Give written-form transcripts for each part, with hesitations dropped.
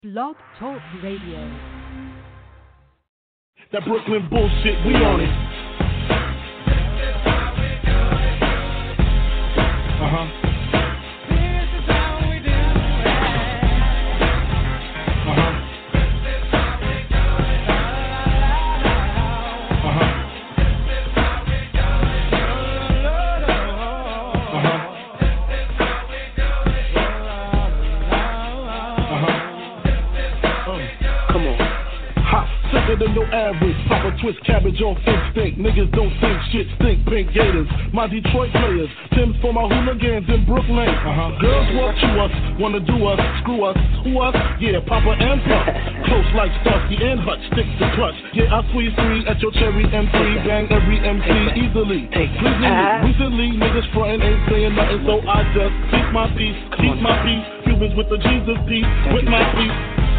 Blog Talk Radio. That Brooklyn bullshit, we on it. Than your average, pop a twist cabbage on instinct. Niggas don't think shit stink. Pink Gators, my Detroit players. Tim's for my hooligans in Brooklyn. Girls walk to us, wanna do us, screw us, who us? Yeah, Papa and Puff. Close like Starsky and Hutch, stick to clutch. Yeah, I squeeze three at your cherry M3, bang every MC easily. Recently, niggas frontin' ain't saying nothing, so I just keep my peace, keep my peace. Cubans with the Jesus peace, with my peace.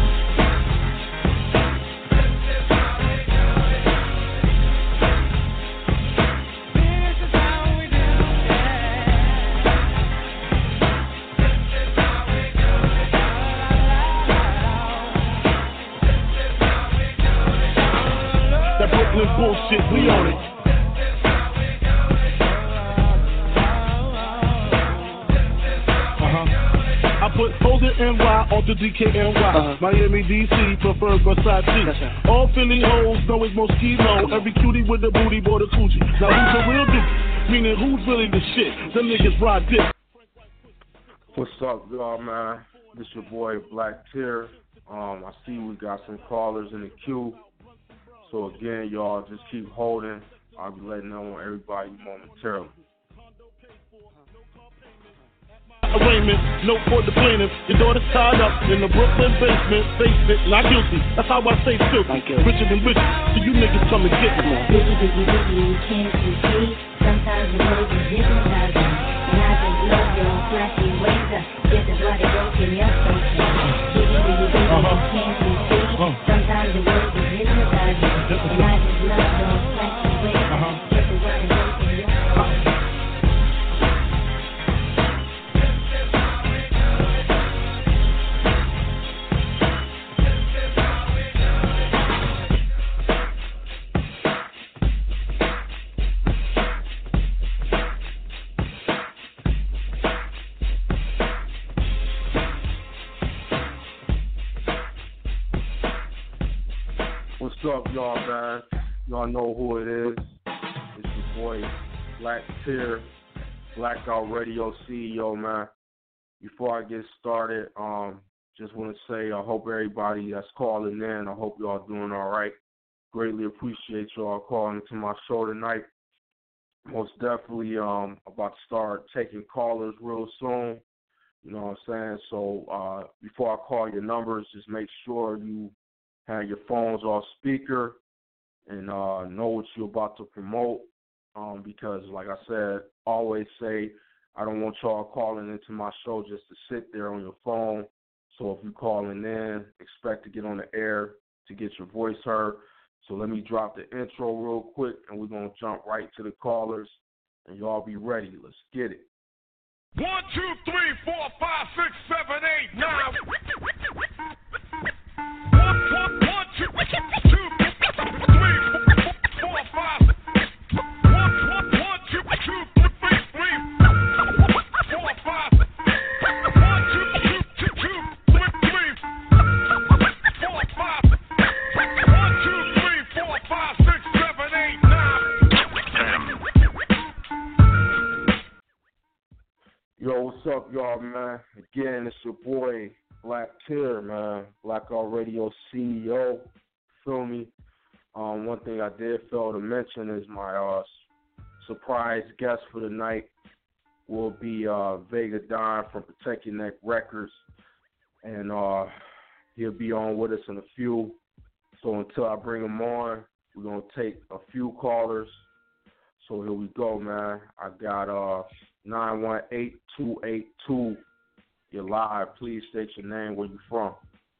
Bullshit, we on it. I put Hold It NY on the DKNY. Miami, DC, prefer Versace. All Philly hoes know it's Moschino. Every cutie with the booty, boy, the coochie. Now who's the real dude? Meaning who's really the shit? Them niggas ride dick. What's up, y'all, man? This your boy, Black Tear. I see we got some callers in the queue. So again, y'all, just keep holding. I'll be letting know on everybody momentarily. Arraignment, note for the plaintiff. Your daughter's tied up in the Brooklyn basement. Face it, not guilty. That's how I say filthy. Richer than rich, so you niggas come and get me. Biggie, biggie, biggie, you can't see. Sometimes the words is hypnotizing. And I just love your flashy ways. This is why they broke in your face. Biggie, biggie, biggie, you can't see. Sometimes the words is hypnotizing. And I just love your flashy ways. This is why they broke in your face. What's up, y'all, man? Y'all know who it is. It's your boy, Black Tear, Blackout Radio CEO, man. Before I get started, just want to say I hope everybody that's calling in, I hope y'all doing all right. Greatly appreciate y'all calling into my show tonight. Most definitely about to start taking callers real soon. You know what I'm saying? So before I call your numbers, just make sure you have your phones off speaker and know what you're about to promote because, like I said, always say I don't want y'all calling into my show just to sit there on your phone. So if you're calling in, expect to get on the air to get your voice heard. So let me drop the intro real quick, and we're going to jump right to the callers, and y'all be ready. Let's get it. 1, 2, 3, 4, 5, 6, 7, 8, 9. 1, 2, 3, 4, 5. 1, 2, 3, 4, 5. 1, 2, 3, 4, 5. 1, 2, 3, 4, 5, 6, 7, 8, 9. Yo, what's up, y'all, man? Again, it's your boy, Black Tear, man. Blackout Radio CEO. Feel me? One thing I did fail to mention is my surprise guest for the night will be Vega Don from Protect Your Neck Records. And he'll be on with us in a few. So until I bring him on, we're going to take a few callers. So here we go, man. I got 918-282. You're live. Please state your name, where you from.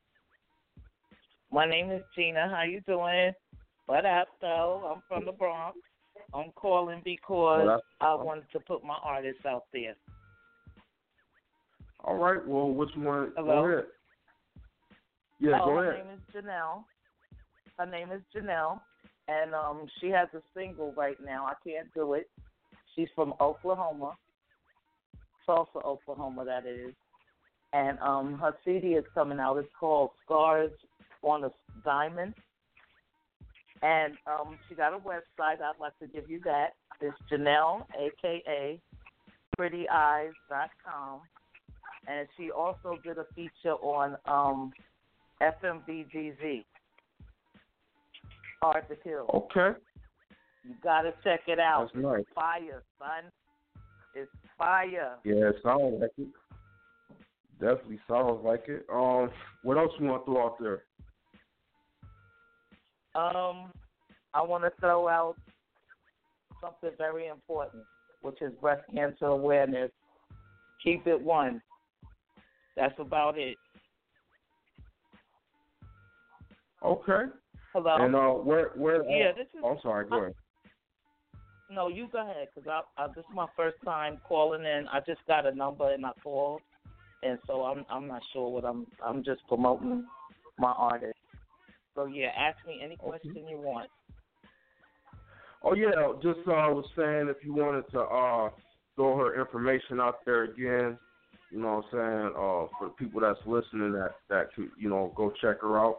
My name is Gina. How you doing? What up, though? I'm from the Bronx. I'm calling because I wanted to put my artists out there. All right. Well, what you want? Hello? Go ahead. Yeah, go Her ahead. name is Janelle. Her name is Janelle, and she has a single right now. I Can't Do It. She's from Oklahoma, Tulsa, Oklahoma, that is. And her CD is coming out. It's called Scars on a Diamond. And she got a website. I'd like to give you that. It's Janelle, a.k.a. PrettyEyes.com. And she also did a feature on FMBGZ, Hard to Kill. Okay. You got to check it out. That's nice. It's fire, son. It's fire. Yeah, it sounds like it. Definitely sounds like it. What else you want to throw out there? I want to throw out something very important, which is breast cancer awareness. Keep it one. That's about it. Okay. Hello? And where? Yeah, this is. I'm sorry. Go ahead. No, you go ahead, because this is my first time calling in. I just got a number and I called, and so I'm not sure what I'm just promoting my artist. So yeah, ask me any question you want. Oh yeah, just was saying if you wanted to throw her information out there again, you know what I'm saying, for the people that's listening that could, go check her out.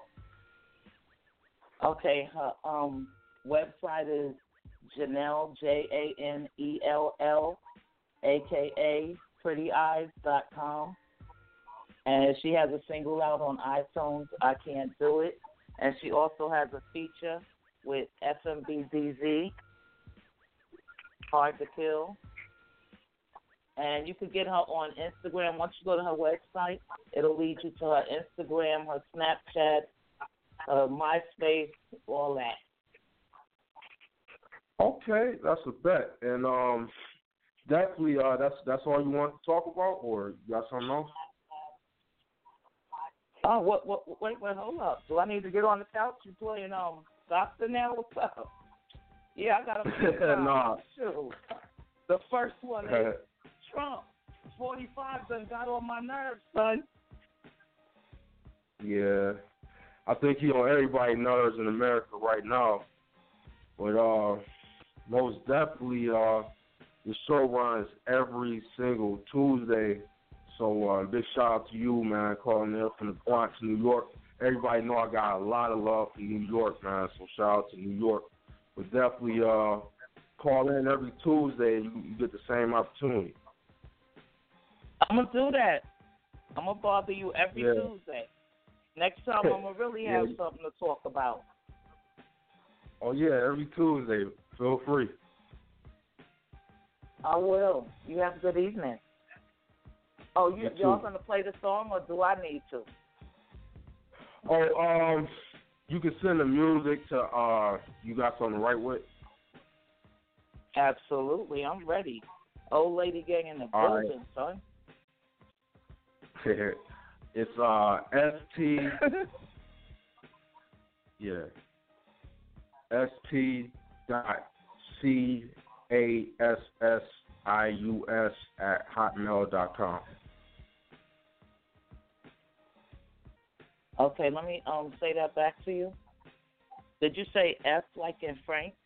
Okay, her website is Janelle, Janell, a.k.a. PrettyEyes.com. And she has a single out on iTunes, I Can't Do It. And she also has a feature with FMBDZ, Hard to Kill. And you can get her on Instagram. Once you go to her website, it'll lead you to her Instagram, her Snapchat, her MySpace, all that. Okay, that's a bet. And definitely that's all you want to talk about, or you got something else? Oh, wait, hold up. Do I need to get on the couch? You playing Doctor now? What's up? Yeah, I got a Nah. Shoot. The first one is Trump. 45 done got on my nerves, son. Yeah. I think he on everybody's nerves in America right now. But most definitely the show runs every single Tuesday. So big shout out to you, man, calling in from the Bronx, New York. Everybody know I got a lot of love from New York, man, so shout out to New York. But definitely call in every Tuesday and you get the same opportunity. I'm going to do that. I'm going to bother you every Tuesday. Next time I'm going to really have something to talk about. Oh, yeah, every Tuesday. Feel free. I will. You have a good evening. Oh, y'all going to play the song, or do I need to? Oh, you can send the music to You Got Something to Write With? Absolutely. I'm ready. Old lady gang in the building, son. It's ST. Yeah. st.cassius@hotmail.com. Okay, let me say that back to you. Did you say F like in Frank?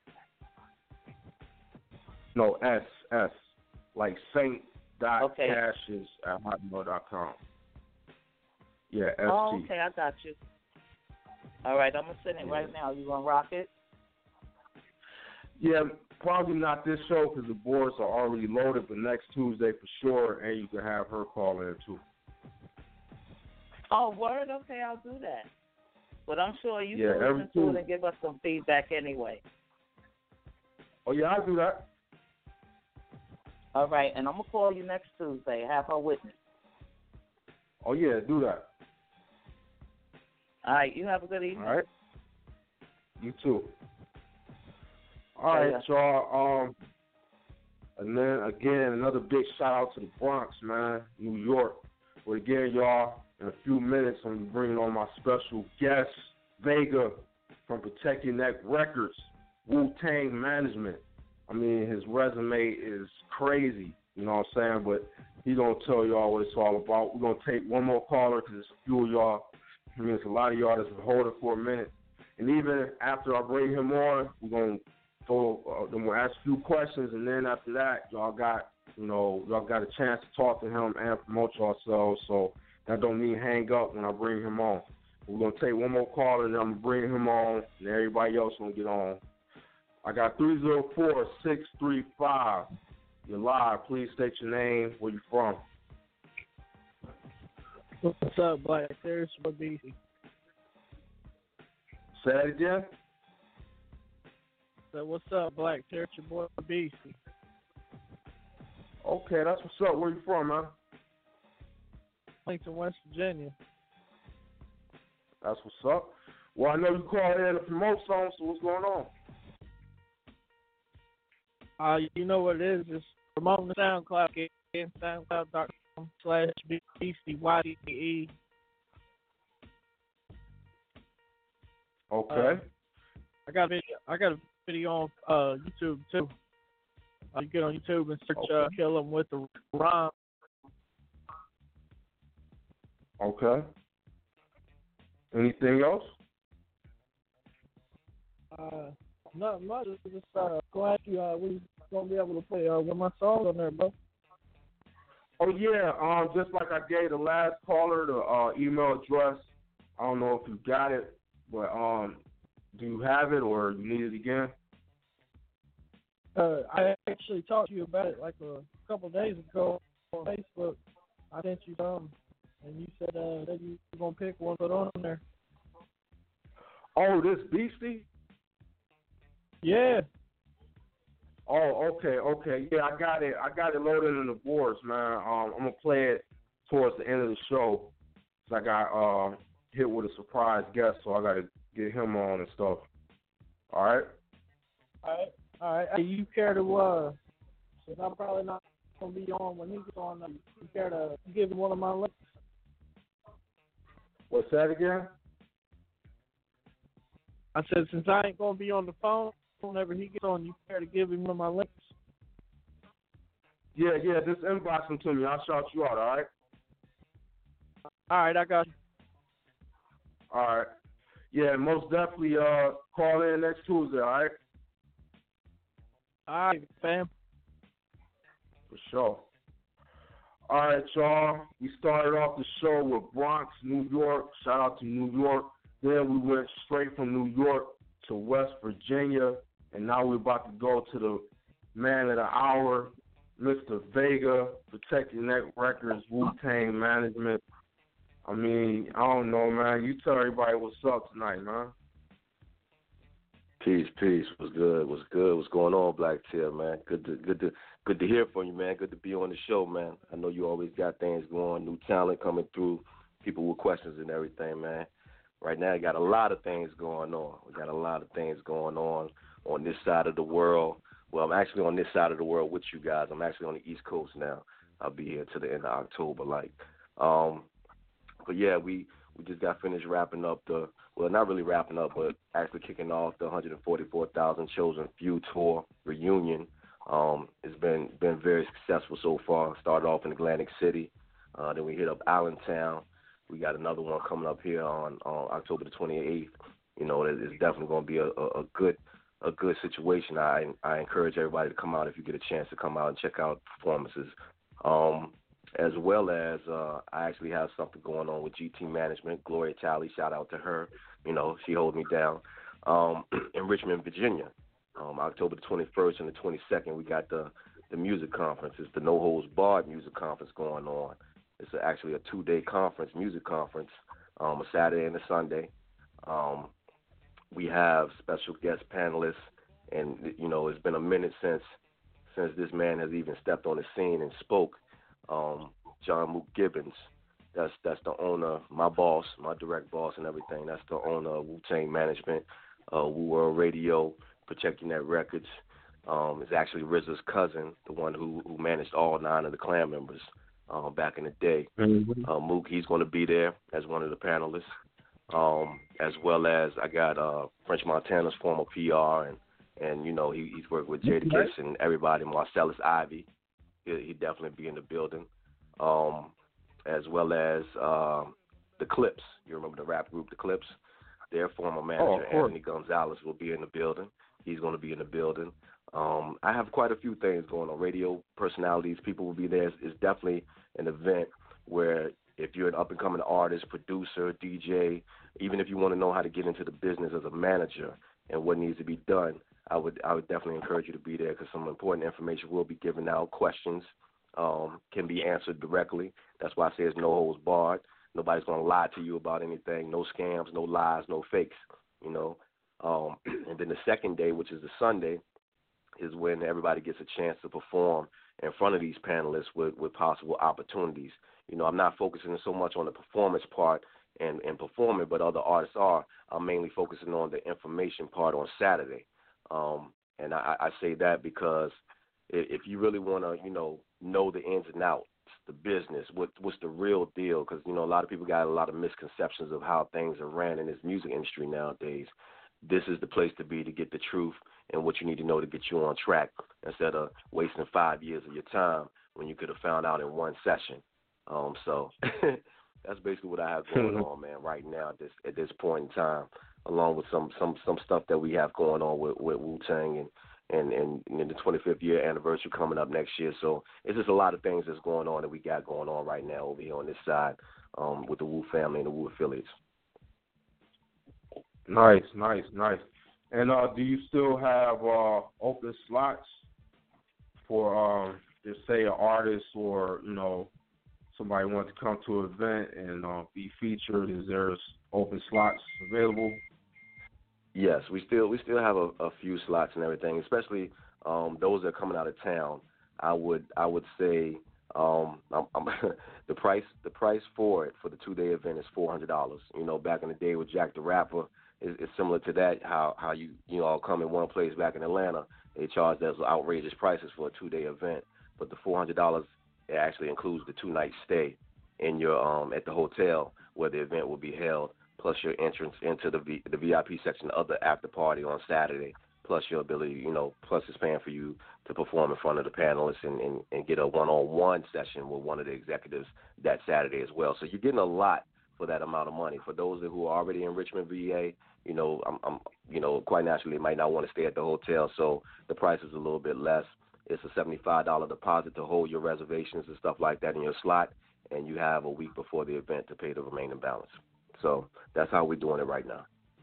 No, S like saint.cassius@hotmail.com. Yeah, ST. Oh, okay, I got you. All right, I'm gonna send it right now. You gonna rock it? Yeah, probably not this show because the boards are already loaded, but next Tuesday for sure, and you can have her call in too. Oh, word? Okay, I'll do that. But I'm sure you can listen to it and give us some feedback anyway. Oh, yeah, I'll do that. All right, and I'm going to call you next Tuesday. Have her with me. Oh, yeah, do that. All right, you have a good evening. All right. You too. All right, y'all. And then, again, another big shout-out to the Bronx, man, New York. But, again, y'all, in a few minutes, I'm bringing on my special guest, Vega, from Protect Your Neck Records, Wu-Tang Management. I mean, his resume is crazy, you know what I'm saying? But he's going to tell y'all what it's all about. We're going to take one more caller because there's a few of y'all I mean, it's a lot of y'all that's been holding for a minute. And even after I bring him on, we're going to then we'll ask a few questions, and then after that, y'all got a chance to talk to him and promote yourselves. So that don't mean hang up when I bring him on. We're going to take one more call, and then I'm going to bring him on, and everybody else going to get on. I got 304-635. You're live. Please state your name, where you from. What's up, Black? There's your boy BC. Say that again? So what's up, Black? There's your boy BC. Okay, that's what's up. Where you from, man? Lincoln, West Virginia. That's what's up. Well, I know you called in to promote songs, so what's going on? You know what it is? It's promoting the SoundCloud again, soundcloud.com/BCYDE. Okay. I got a video on YouTube too. You get on YouTube and search "Kill 'Em with the Rhyme." Okay. Anything else? Not much. Just glad we gonna be able to play one of my songs on there, bro. Oh yeah. Just like I gave the last caller the email address. I don't know if you got it, but do you have it or you need it again? I actually talked to you about it like a couple of days ago on Facebook. I sent you some, and you said that you were gonna pick one, put on there. Oh, this Beastie? Yeah. Oh, okay. Yeah, I got it loaded in the boards, man. I'm gonna play it towards the end of the show. So I got hit with a surprise guest, so I gotta get him on and stuff. All right. Hey, you care to since I'm probably not gonna be on when he gets on, you care to give him one of my links? What's that again? I said since I ain't gonna be on the phone whenever he gets on, you care to give him one of my links? Yeah, just inbox them to me. I'll shout you out, all right? All right, I got you. All right. Yeah, most definitely call in next Tuesday, all right? All right, fam. For sure. All right, y'all. We started off the show with Bronx, New York. Shout out to New York. Then we went straight from New York to West Virginia. And now we're about to go to the man of the hour, Mr. Vega, Protect Your Neck Records, Wu-Tang Management. I mean, I don't know, man. You tell everybody what's up tonight, man. Peace. What's good? What's going on, Black Tear, man? Good to hear from you, man. Good to be on the show, man. I know you always got things going, new talent coming through, people with questions and everything, man. Right now, I got a lot of things going on. We got a lot of things going on this side of the world. Well, I'm actually on this side of the world with you guys. I'm actually on the East Coast now. I'll be here to the end of October, But yeah, we just got finished wrapping up not really wrapping up, but actually kicking off the 144,000 Chosen Few tour reunion. It's been very successful so far. Started off in Atlantic City, then we hit up Allentown. We got another one coming up here on October the 28th. You know, it's definitely going to be a good situation. I encourage everybody to come out if you get a chance to come out and check out performances. As well as I actually have something going on with GT Management. Gloria Talley, shout out to her. You know, she holds me down. In Richmond, Virginia, October the 21st and the 22nd, we got the music conference. It's the No Holds Barred music conference going on. It's actually a 2-day music conference, a Saturday and a Sunday. We have special guest panelists, and, you know, it's been a minute since this man has even stepped on the scene and spoke. John Mook Gibbons, that's the owner, my boss, my direct boss and everything. That's the owner of Wu-Tang Management, Wu World Radio, Protect Your Neck Records. Is actually RZA's cousin, the one who managed all 9 of the Clan members back in the day. Mm-hmm. Mook, he's going to be there as one of the panelists, as well as I got French Montana's former PR, and you know, he's worked with Jadakiss and everybody, Marcellus Ivy. He'd definitely be in the building, as well as the Clips. You remember the rap group, the Clips? Their former manager, Anthony Gonzalez, will be in the building. He's going to be in the building. I have quite a few things going on. Radio personalities, people will be there. It's definitely an event where if you're an up-and-coming artist, producer, DJ, even if you want to know how to get into the business as a manager and what needs to be done, I would definitely encourage you to be there because some important information will be given out. Questions can be answered directly. That's why I say it's no holds barred. Nobody's going to lie to you about anything. No scams, no lies, no fakes, you know. And then the second day, which is the Sunday, is when everybody gets a chance to perform in front of these panelists with possible opportunities. You know, I'm not focusing so much on the performance part and performing, but other artists are. I'm mainly focusing on the information part on Saturday. And I say that because if you really want to, you know the ins and outs, the business, what's the real deal, because, you know, a lot of people got a lot of misconceptions of how things are ran in this music industry nowadays. This is the place to be to get the truth and what you need to know to get you on track instead of wasting 5 years of your time when you could have found out in one session. So that's basically what I have going on, man, right now at this point in time, along with some stuff that we have going on with Wu-Tang and the 25th year anniversary coming up next year. So it's just a lot of things that's going on that we got going on right now over here on this side with the Wu family and the Wu affiliates. Nice. And do you still have open slots for, just say, an artist or, you know, somebody wants to come to an event and be featured? Is there open slots available? Yes, we still have a few slots and everything, especially those that are coming out of town. I would say the price for it for the 2-day event is $400. You know, back in the day with Jack the Rapper, it's similar to that. How you all come in one place back in Atlanta, they charge those outrageous prices for a 2-day event, but the $400 it actually includes the 2-night stay in your at the hotel where the event will be held, plus your entrance into the VIP section of the after party on Saturday, plus your ability, you know, plus it's paying for you to perform in front of the panelists and get a one-on-one session with one of the executives that Saturday as well. So you're getting a lot for that amount of money. For those who are already in Richmond, VA, you know, I'm quite naturally might not want to stay at the hotel, so the price is a little bit less. It's a $75 deposit to hold your reservations and stuff like that in your slot, and you have a week before the event to pay the remaining balance. So that's how we're doing it right now.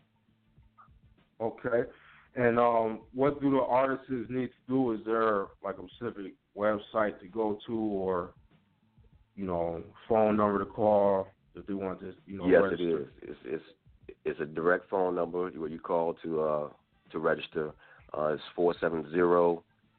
Okay. And what do the artists need to do? Is there like a specific website to go to or, you know, phone number to call if they want to, you know, register? Yes, it is. It's a direct phone number where you call to register. It's 470-774-8232.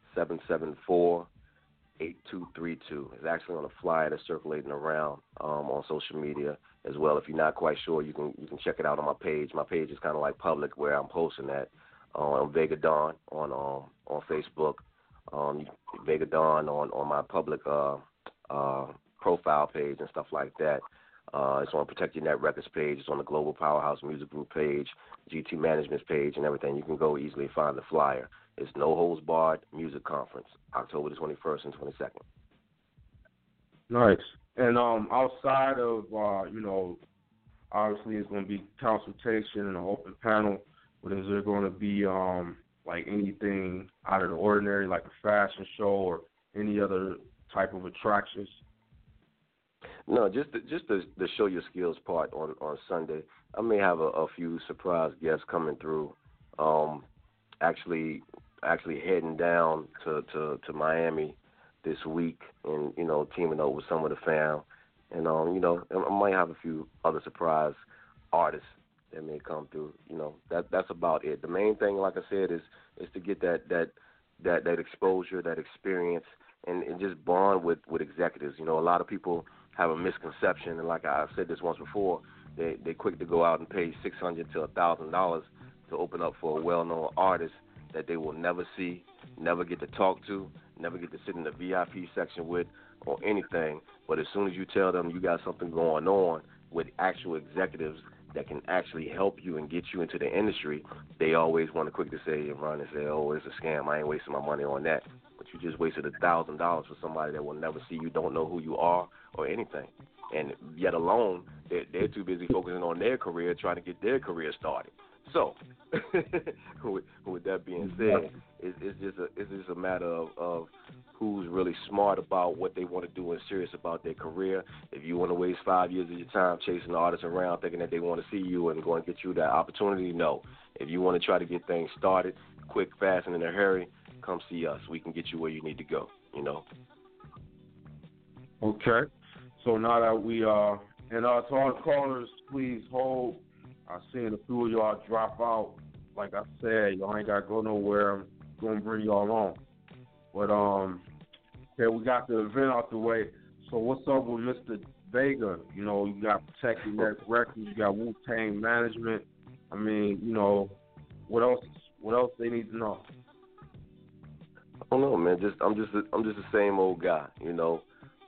It's actually on a flyer that's circulating around on social media as well. If you're not quite sure, you can check it out on my page. My page is kind of like public where I'm posting that on Vega Dawn on Facebook, Vega Dawn on my public profile page and stuff like that. It's on Protect Your Net Records page. It's on the Global Powerhouse Music Group page, GT Management's page, and everything. You can go easily find the flyer. It's No Holds Barred Music Conference, October the 21st and 22nd. Nice. And outside of, you know, obviously it's going to be consultation and an open panel, but is there going to be like anything out of the ordinary, like a fashion show or any other type of attractions? No, just the show your skills part on Sunday. I may have a few surprise guests coming through. Actually heading down to Miami this week, and you know, teaming up with some of the fam, and you know, I might have a few other surprise artists that may come through. You know, that's about it. The main thing, like I said, is to get that exposure, that experience, and just bond with executives. You know, a lot of people have a misconception, and like I said this once before, they quick to go out and pay $600 to $1,000 to open up for a well-known artist that they will never see, never get to talk to, never get to sit in the VIP section with or anything. But as soon as you tell them you got something going on with actual executives that can actually help you and get you into the industry, they always want to quick to say and run and say, oh, it's a scam. I ain't wasting my money on that. But you just wasted $1,000 for somebody that will never see you, don't know who you are or anything. and yet alone they're too busy focusing on their career, trying to get their career started. So, with that being said, it's just a matter of who's really smart about what they want to do and serious about their career. If you want to waste 5 years of your time chasing artists around thinking that they want to see you and going to get you that opportunity, no. If you want to try to get things started quick, fast, and in a hurry, come see us. We can get you where you need to go, you know. Okay. So now that we to all the callers, please hold. I've seen a few of y'all drop out. Like I said, y'all ain't got to go nowhere. I'm going to bring y'all on. But, okay, we got the event out the way. So what's up with Mr. Vega? You know, you got Protecting That Records, you got Wu-Tang Management. I mean, you know, what else they need to know? I don't know, man. I'm just the same old guy, you know.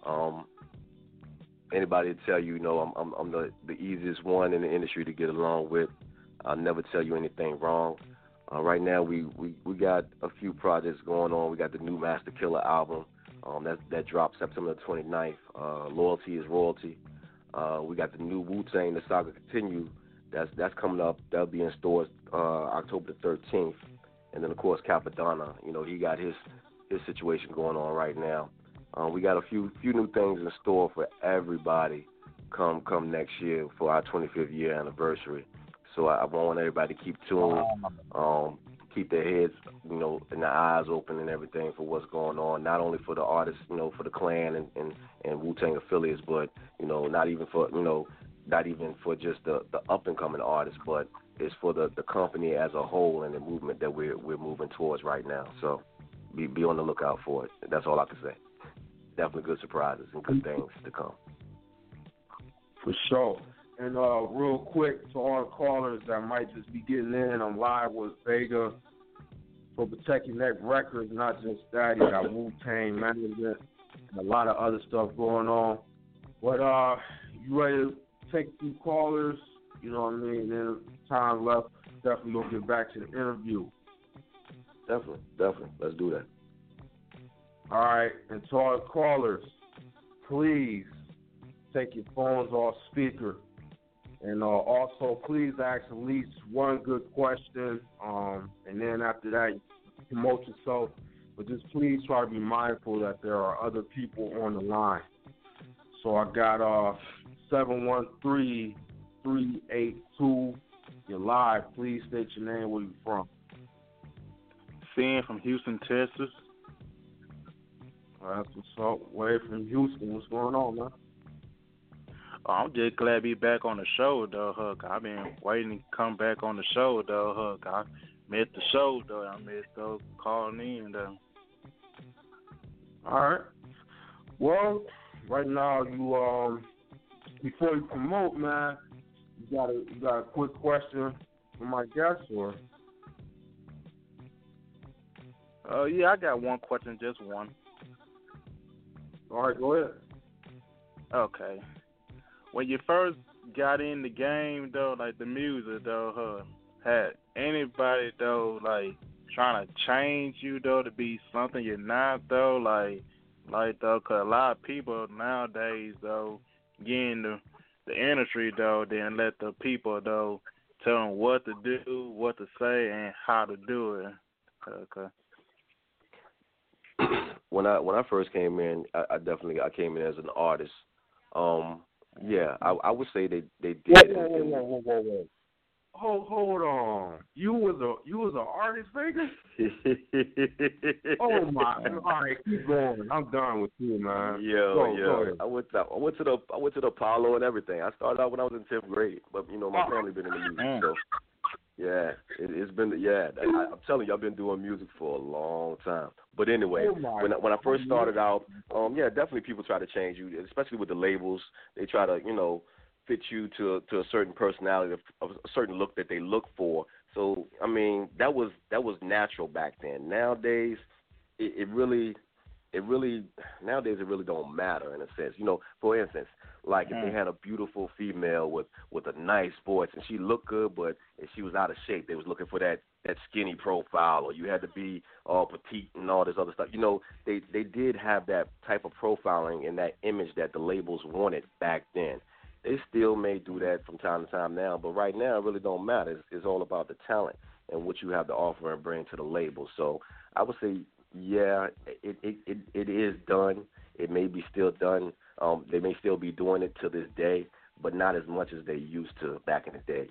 Anybody tell you, you know, I'm the easiest one in the industry to get along with. I'll never tell you anything wrong. Right now, we got a few projects going on. We got the new Master Killer album that dropped September 29th. Loyalty is Royalty. We got the new Wu-Tang, The Saga Continue. That's coming up. That'll be in stores October the 13th. And then, of course, Capadonna. You know, he got his situation going on right now. We got a few new things in store for everybody come next year for our 25th year anniversary. So I want everybody to keep tuned, keep their heads, you know, and their eyes open and everything for what's going on. Not only for the artists, you know, for the Clan and Wu-Tang affiliates, but you know, not even for just the up and coming artists, but it's for the company as a whole and the movement that we're moving towards right now. So be on the lookout for it. That's all I can say. Definitely good surprises and good things to come. For sure. And real quick, to all the callers that might just be getting in, I'm live with Vega for Protecting That Records. Not just that, you got Wu-Tang Management and a lot of other stuff going on. But you ready to take a few callers? You know what I mean? Then time left. Definitely gonna get back to the interview. Definitely. Let's do that. All right, and to all the callers, please take your phones off speaker. And also, please ask at least one good question. And then after that, you promote yourself. But just please try to be mindful that there are other people on the line. So I got 713-382. You're live. Please state your name, where you from. Sin from Houston, Texas. That's what's up. Way from Houston. What's going on, man? I'm just glad to be back on the show, though, Huck. I've been waiting to come back on the show, though, Huck. I missed the show, though. I missed calling in, though. All right. Well, right now, you before you promote, man, you got a quick question for my guest, or? Yeah, I got one question, just one. All right, go ahead. Okay. When you first got in the game, though, like the music, though, had anybody, though, like, trying to change you, though, to be something you're not, though, like, though, because a lot of people nowadays, though, get in the industry, though, then let the people, though, tell them what to do, what to say, and how to do it. Okay. When I first came in, I came in as an artist. Yeah, I would say they did. Whoa. Hold on. You was an artist, Vega? Oh my! All right, keep going. I'm done with you, man. Yo. I went to the Apollo and everything. I started out when I was in 10th grade, but you know my family been in the music, so yeah, it's been I'm telling you, I've been doing music for a long time. But anyway, when I first started out, definitely people try to change you, especially with the labels. They try to, you know, fit you to a certain personality, a certain look that they look for. So I mean, that was natural back then. Nowadays, it really it really nowadays it really don't matter in a sense. You know, for instance, like if they had a beautiful female with a nice voice and she looked good, but if she was out of shape, they was looking for that skinny profile, or you had to be all petite and all this other stuff. You know, they did have that type of profiling and that image that the labels wanted back then. They still may do that from time to time now, but right now it really don't matter. It's all about the talent and what you have to offer and bring to the label. So I would say, yeah, it is done. It may be still done. They may still be doing it to this day, but not as much as they used to back in the day.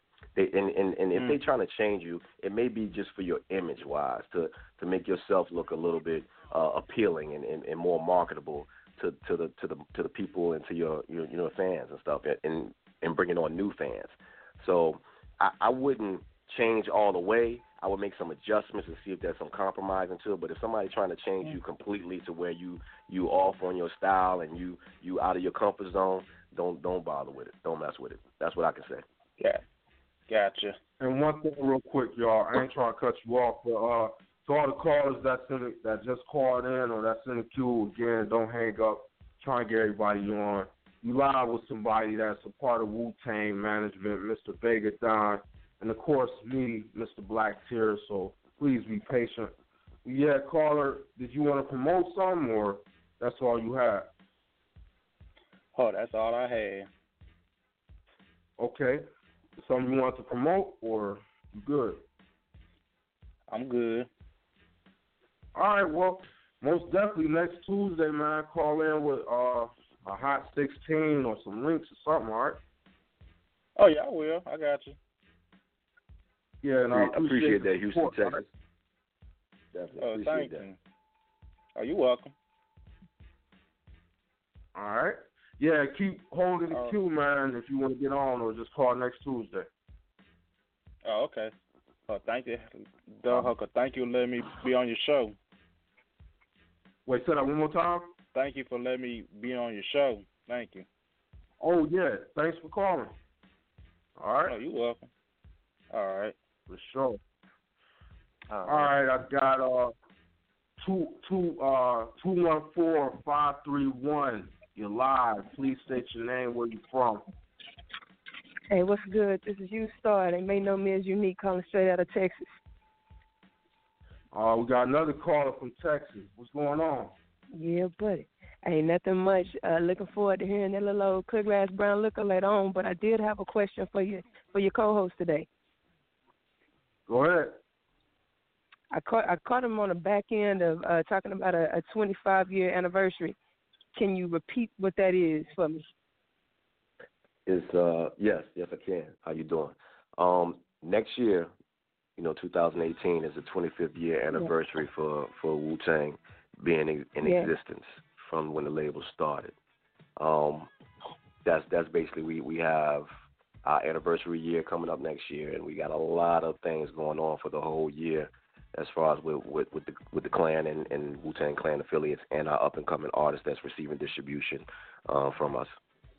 If they're trying to change you, it may be just for your image-wise, to make yourself look a little bit appealing and more marketable to the people and to your fans and stuff, and bringing on new fans. So I wouldn't change all the way. I would make some adjustments and see if there's some compromise into it. But if somebody's trying to change you completely to where you off on your style and you out of your comfort zone, don't bother with it. Don't mess with it. That's what I can say. Yeah, gotcha. And one thing real quick, y'all, I ain't trying to cut you off, but to all the callers that just called in or that's in the queue, again, don't hang up. Try and get everybody on. You live with somebody that's a part of Wu-Tang management, Mr. Vega Don, and of course me, Mr. Black Tear. So please be patient. Yeah, caller, did you want to promote something, or that's all you had? Oh, that's all I had. Okay. Something you want to promote, or you good? I'm good. All right, well, most definitely next Tuesday, man, call in with a hot 16 or some links or something, all right? Oh, yeah, I will. I got you. Yeah, and I appreciate that, Houston, support, Texas. right? Definitely appreciate that. You. Oh, you're welcome. All right. Yeah, keep holding the queue, man, if you want to get on, or just call next Tuesday. Oh, okay. Oh, thank you. Doug Hooker, thank you for letting me be on your show. Wait, say that one more time? Thank you for letting me be on your show. Thank you. Oh, yeah. Thanks for calling. All right. Oh, you're welcome. All right. For sure. All right, I got 214-531. You're live. Please state your name, where you from. Hey, what's good? This is you, Star. They may know me as Unique, calling straight out of Texas. We got another caller from Texas. What's going on? Yeah, buddy. Ain't nothing much. Looking forward to hearing that little old clear glass brown liquor later on. But I did have a question for your co-host today. Go ahead. I caught him on the back end of talking about a 25-year anniversary. Can you repeat what that is for me? It's yes, I can. How you doing? Next year, 2018 is the 25th year anniversary for Wu-Tang being in existence from when the label started. That's basically we have our anniversary year coming up next year, and we got a lot of things going on for the whole year as far as with the Clan and Wu-Tang Clan affiliates and our up and coming artists that's receiving distribution from us.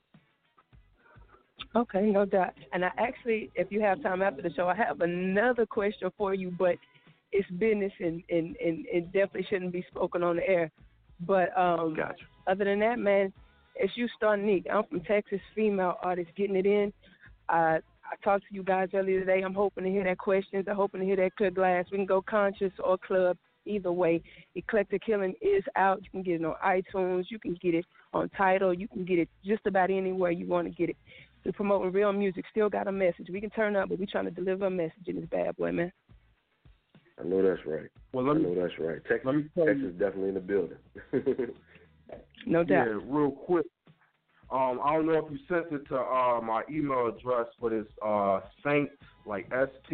Okay, no doubt. And I actually, if you have time after the show, I have another question for you, but it's business and it definitely shouldn't be spoken on the air. But Gotcha. Other than that, man, it's you, Starnique. I'm from Texas, female artist, getting it in. I talked to you guys earlier today. I'm hoping to hear that questions. I'm hoping to hear that clear glass. We can go conscious or club. Either way, Eclectic Healing is out. You can get it on iTunes. You can get it on Tidal. You can get it just about anywhere you want to get it. We're promoting real music. Still got a message. We can turn up, but we're trying to deliver a message in this bad boy, man. I know that's right. Well, that's right. Texas is definitely in the building. No doubt. Yeah, real quick. I don't know if you sent it to my email address, but it's saint, like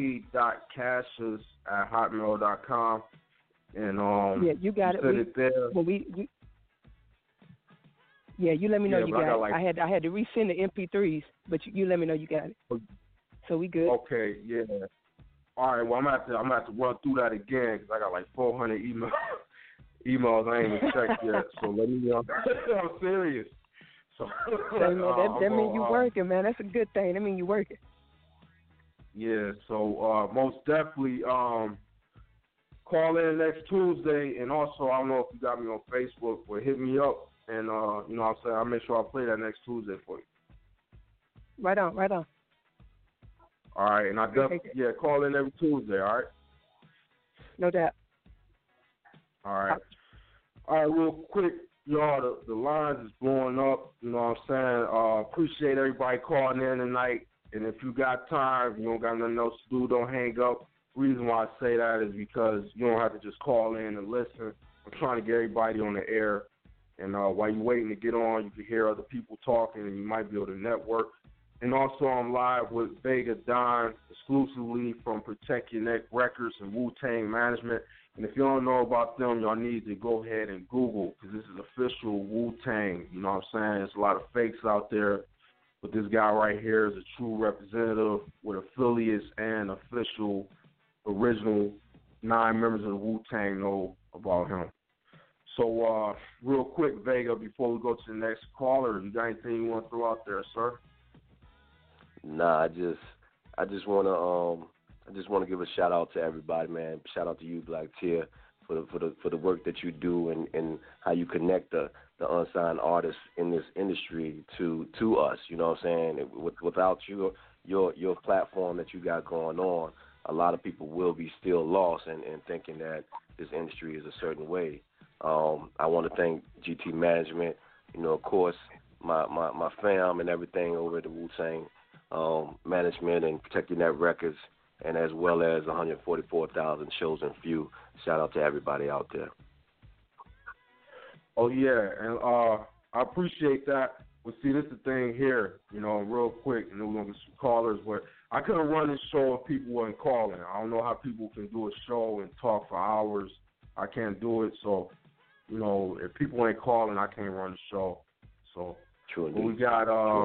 st.cassius@hotmail.com. And yeah, you got it. It there. Well, yeah, you let me know you got it. I had to resend the MP3s, but you let me know you got it. So we good. Okay, yeah. All right, well, I'm gonna have to run through that again because I got like 400 emails I ain't even checked yet. So let me know. I'm serious. So that means you working, man. That's a good thing. That means you working. Yeah. So most definitely, call in next Tuesday, and also I don't know if you got me on Facebook, but hit me up, and you know what I'm saying, I'll make sure I play that next Tuesday for you. Right on. All right, and I definitely call in every Tuesday. All right. No doubt. All right. Real quick, y'all, the lines is blowing up. You know what I'm saying? Appreciate everybody calling in tonight. And if you got time, you don't got nothing else to do, don't hang up. The reason why I say that is because you don't have to just call in and listen. I'm trying to get everybody on the air. And while you're waiting to get on, you can hear other people talking, and you might be able to network. And also, I'm live with Vega Don, exclusively from Protect Your Neck Records and Wu-Tang Management. And if you don't know about them, y'all need to go ahead and Google, because this is official Wu-Tang. You know what I'm saying? There's a lot of fakes out there, but this guy right here is a true representative with affiliates and official, original 9 members of the Wu-Tang know about him. So, real quick, Vega, before we go to the next caller, you got anything you want to throw out there, sir? Nah, I just wanna give a shout out to everybody, man. Shout out to you, Black Tear, for the work that you do and how you connect the unsigned artists in this industry to us. You know what I'm saying? Without your platform that you got going on, a lot of people will be still lost and thinking that this industry is a certain way. I want to thank GT Management. You know, of course, my fam and everything over at the Wu-Tang Management and Protect Your Net Records, and as well as 144,000 chosen few. Shout out to everybody out there. Oh, yeah, and I appreciate that. But see, this is the thing here, you know, real quick, and then we're going to get some callers, but I couldn't run this show if people weren't calling. I don't know how people can do a show and talk for hours. I can't do it, so, you know, if people ain't calling, I can't run the show. So, true indeed. We got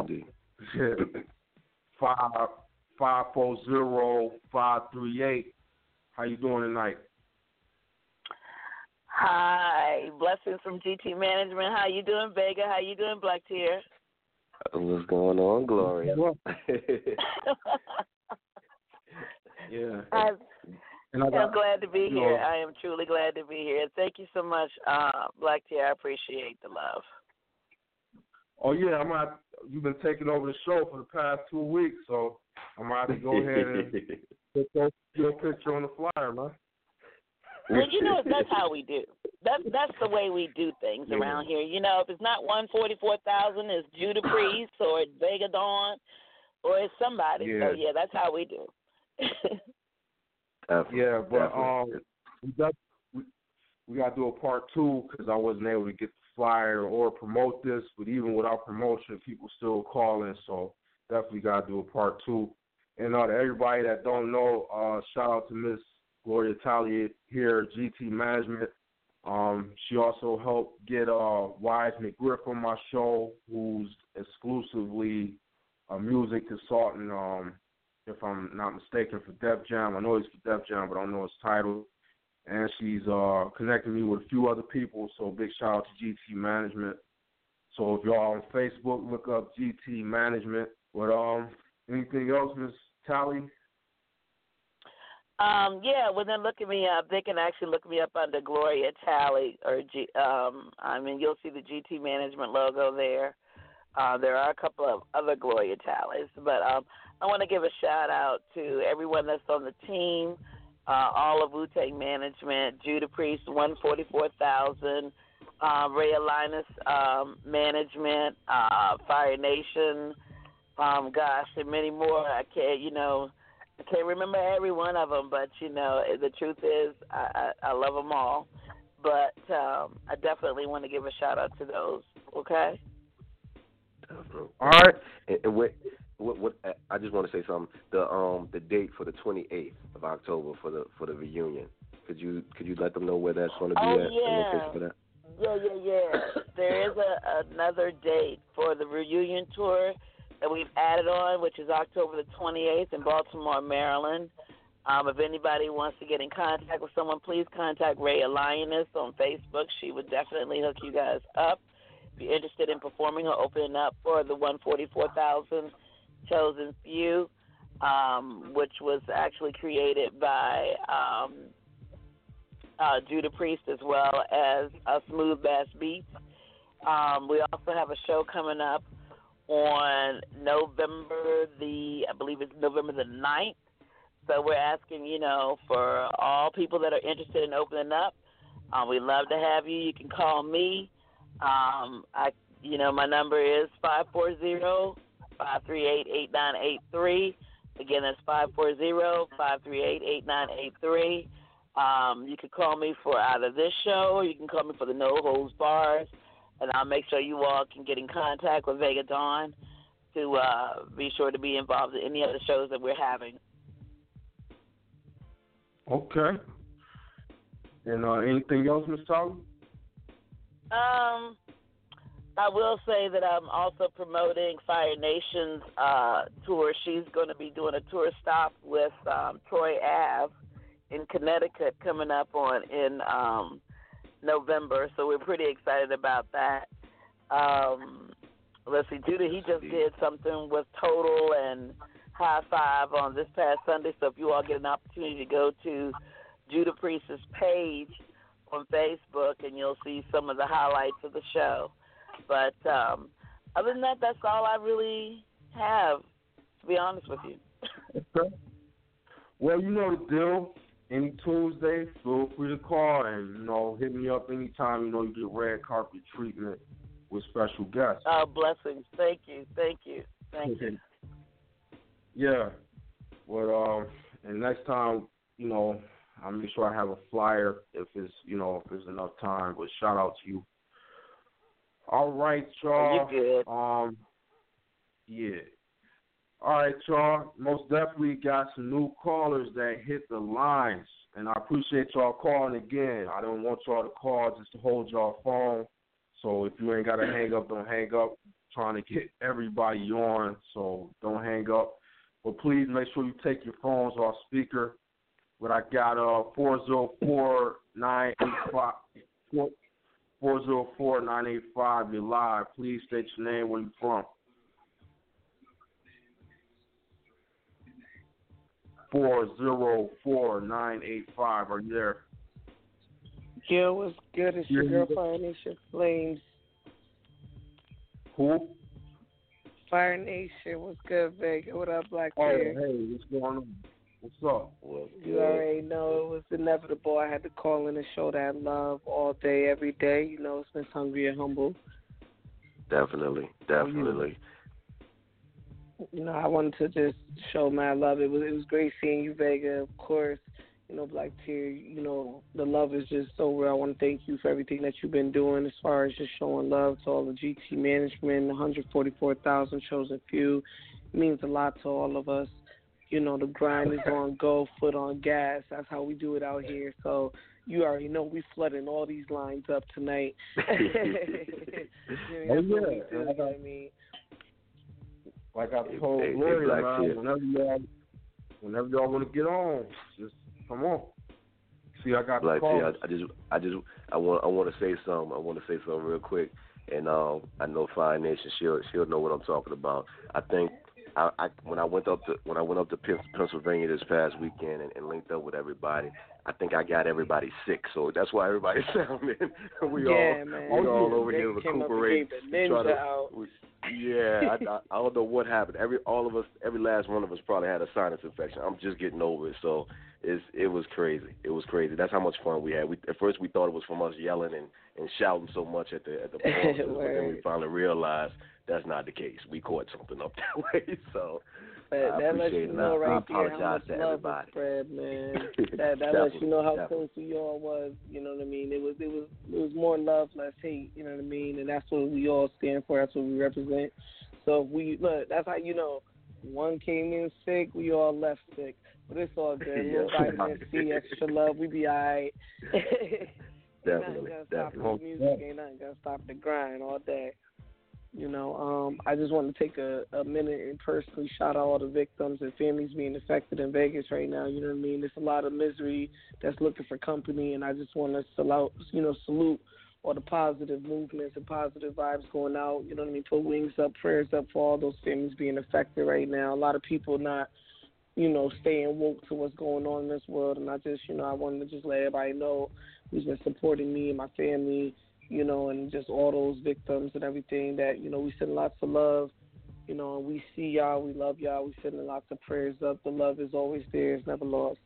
540-538. How you doing tonight? Hi, blessings from GT Management. How you doing, Vega? How you doing, Black Tear? What's going on, Gloria? Yeah. I'm glad to be here. I am truly glad to be here. Thank you so much, Black Tear. I appreciate the love. Oh, yeah, you've been taking over the show for the past 2 weeks, so I'm going to have to go ahead and put your picture on the flyer, man. Well, you know, that's how we do. That's the way we do things around here. You know, if it's not 144,000, it's Judah Priest or it's Vega Dawn or it's somebody. Yeah. So, yeah, that's how we do. Yeah, but we got to do a part 2 because I wasn't able to get the flyer or promote this. But even without promotion, people still calling. So definitely got to do a part 2. And to everybody that don't know, shout out to Miss Gloria Talia here at GT Management. She also helped get Wise McGriff on my show, who's exclusively a music consultant, if I'm not mistaken, for Def Jam. I know he's for Def Jam, but I don't know his title. And she's connecting me with a few other people, so big shout out to GT Management. So if y'all on Facebook, look up GT Management. But anything else, Miss Tally? Yeah, when they look me up, they can actually look me up under Gloria Tally or you'll see the GT Management logo there. There are a couple of other Gloria Tallies, but I want to give a shout out to everyone that's on the team, all of Wu-Tang Management, Judah Priest, 144,000, Ray Alinus Management, Fire Nation, and many more. I can't remember every one of them, but, you know, the truth is I love them all. But I definitely want to give a shout-out to those, okay? All right. And what I just want to say something. The date for the 28th of October for the reunion. Could you let them know where that's going to be at? Yeah. For that? Yeah. There is another date for the reunion tour that we've added on, which is October the 28th in Baltimore, Maryland. If anybody wants to get in contact with someone, please contact Ray Alliance on Facebook. She would definitely hook you guys up. If you're interested in performing or opening up for the 144,000 chosen few, which was actually created by Judah Priest as well as Smooth Bass Beats. We also have a show coming up on November I believe it's November the 9th. So we're asking, for all people that are interested in opening up, we'd love to have you. You can call me. My number is 540-538-8983. Again, that's 540-538-8983. You can call me for either this show or you can call me for the No Holds Bars, and I'll make sure you all can get in contact with Vega Dawn to be sure to be involved in any other shows that we're having. Okay. And anything else, Ms. Tyler? I will say that I'm also promoting Fire Nation's tour. She's going to be doing a tour stop with Troy Ave in Connecticut coming up in November, so we're pretty excited about that. Let's see, Judah, he just did something with Total and High Five on this past Sunday, so if you all get an opportunity to go to Judah Priest's page on Facebook, and you'll see some of the highlights of the show. But other than that, that's all I really have, to be honest with you. Okay. Well, you know the deal. Any Tuesday, feel free to call and, hit me up anytime, you get red carpet treatment with special guests. Blessings. Thank you. Yeah. Well, and next time, I'll make sure I have a flyer if it's enough time. But shout out to you. All right, y'all. You good? Yeah. All right, y'all. Most definitely got some new callers that hit the lines, and I appreciate y'all calling again. I don't want y'all to call just to hold y'all phone. So if you ain't got to hang up, don't hang up. I'm trying to get everybody on, so don't hang up. But please make sure you take your phones off speaker. But I got 404-985. 404-985. You're live. Please state your name, where you from. 404-985. Are you there? Yo, what's good? It's your girl, Fire Nation Flames. Who? Fire Nation. What's good, Vega? What up, Black Oh, Bear? hey, what's going on? What's up? You already know it was inevitable. I had to call in and show that love all day, every day. It's been hungry and humble. Definitely. I wanted to just show my love. It was great seeing you, Vega, of course. Black Tear, the love is just so real. I want to thank you for everything that you've been doing as far as just showing love to all the GT management, 144,000 chosen few. It means a lot to all of us. The grind is on go, foot on gas. That's how we do it out here. So you already know we flooding all these lines up tonight. Like I told Gloria, man, whenever y'all want to get on, just come on. See, I got the call. I want to say something. I want to say something real quick, and I know Fire Nation, she'll know what I'm talking about. I think when I went up to Pennsylvania this past weekend and linked up with everybody, I think I got everybody sick, so that's why everybody's sounding. We all over here recuperating. I don't know what happened. Every last one of us probably had a sinus infection. I'm just getting over it, so it was crazy. It was crazy. That's how much fun we had. At first we thought it was from us yelling and shouting so much at the performances, but then we finally realized that's not the case. We caught something up that way, so I appreciate it. I apologize to everybody. Spread, man. that lets you know how close we all was. You know what I mean? It was more love, less hate. You know what I mean? And that's what we all stand for. That's what we represent. So that's how one came in sick, we all left sick. But it's all good. Little vitamin C, extra love, we be all right. Definitely. Stop the music, ain't nothing gonna stop the grind all day. I just want to take a minute and personally shout out all the victims and families being affected in Vegas right now. You know what I mean? There's a lot of misery that's looking for company, and I just want to salute all the positive movements and positive vibes going out. You know what I mean? Put wings up, prayers up for all those families being affected right now. A lot of people not staying woke to what's going on in this world. And I just, I wanted to just let everybody know who's been supporting me and my family, and just all those victims and everything that, we send lots of love, and we see y'all, we love y'all, we sending lots of prayers up. The love is always there, it's never lost.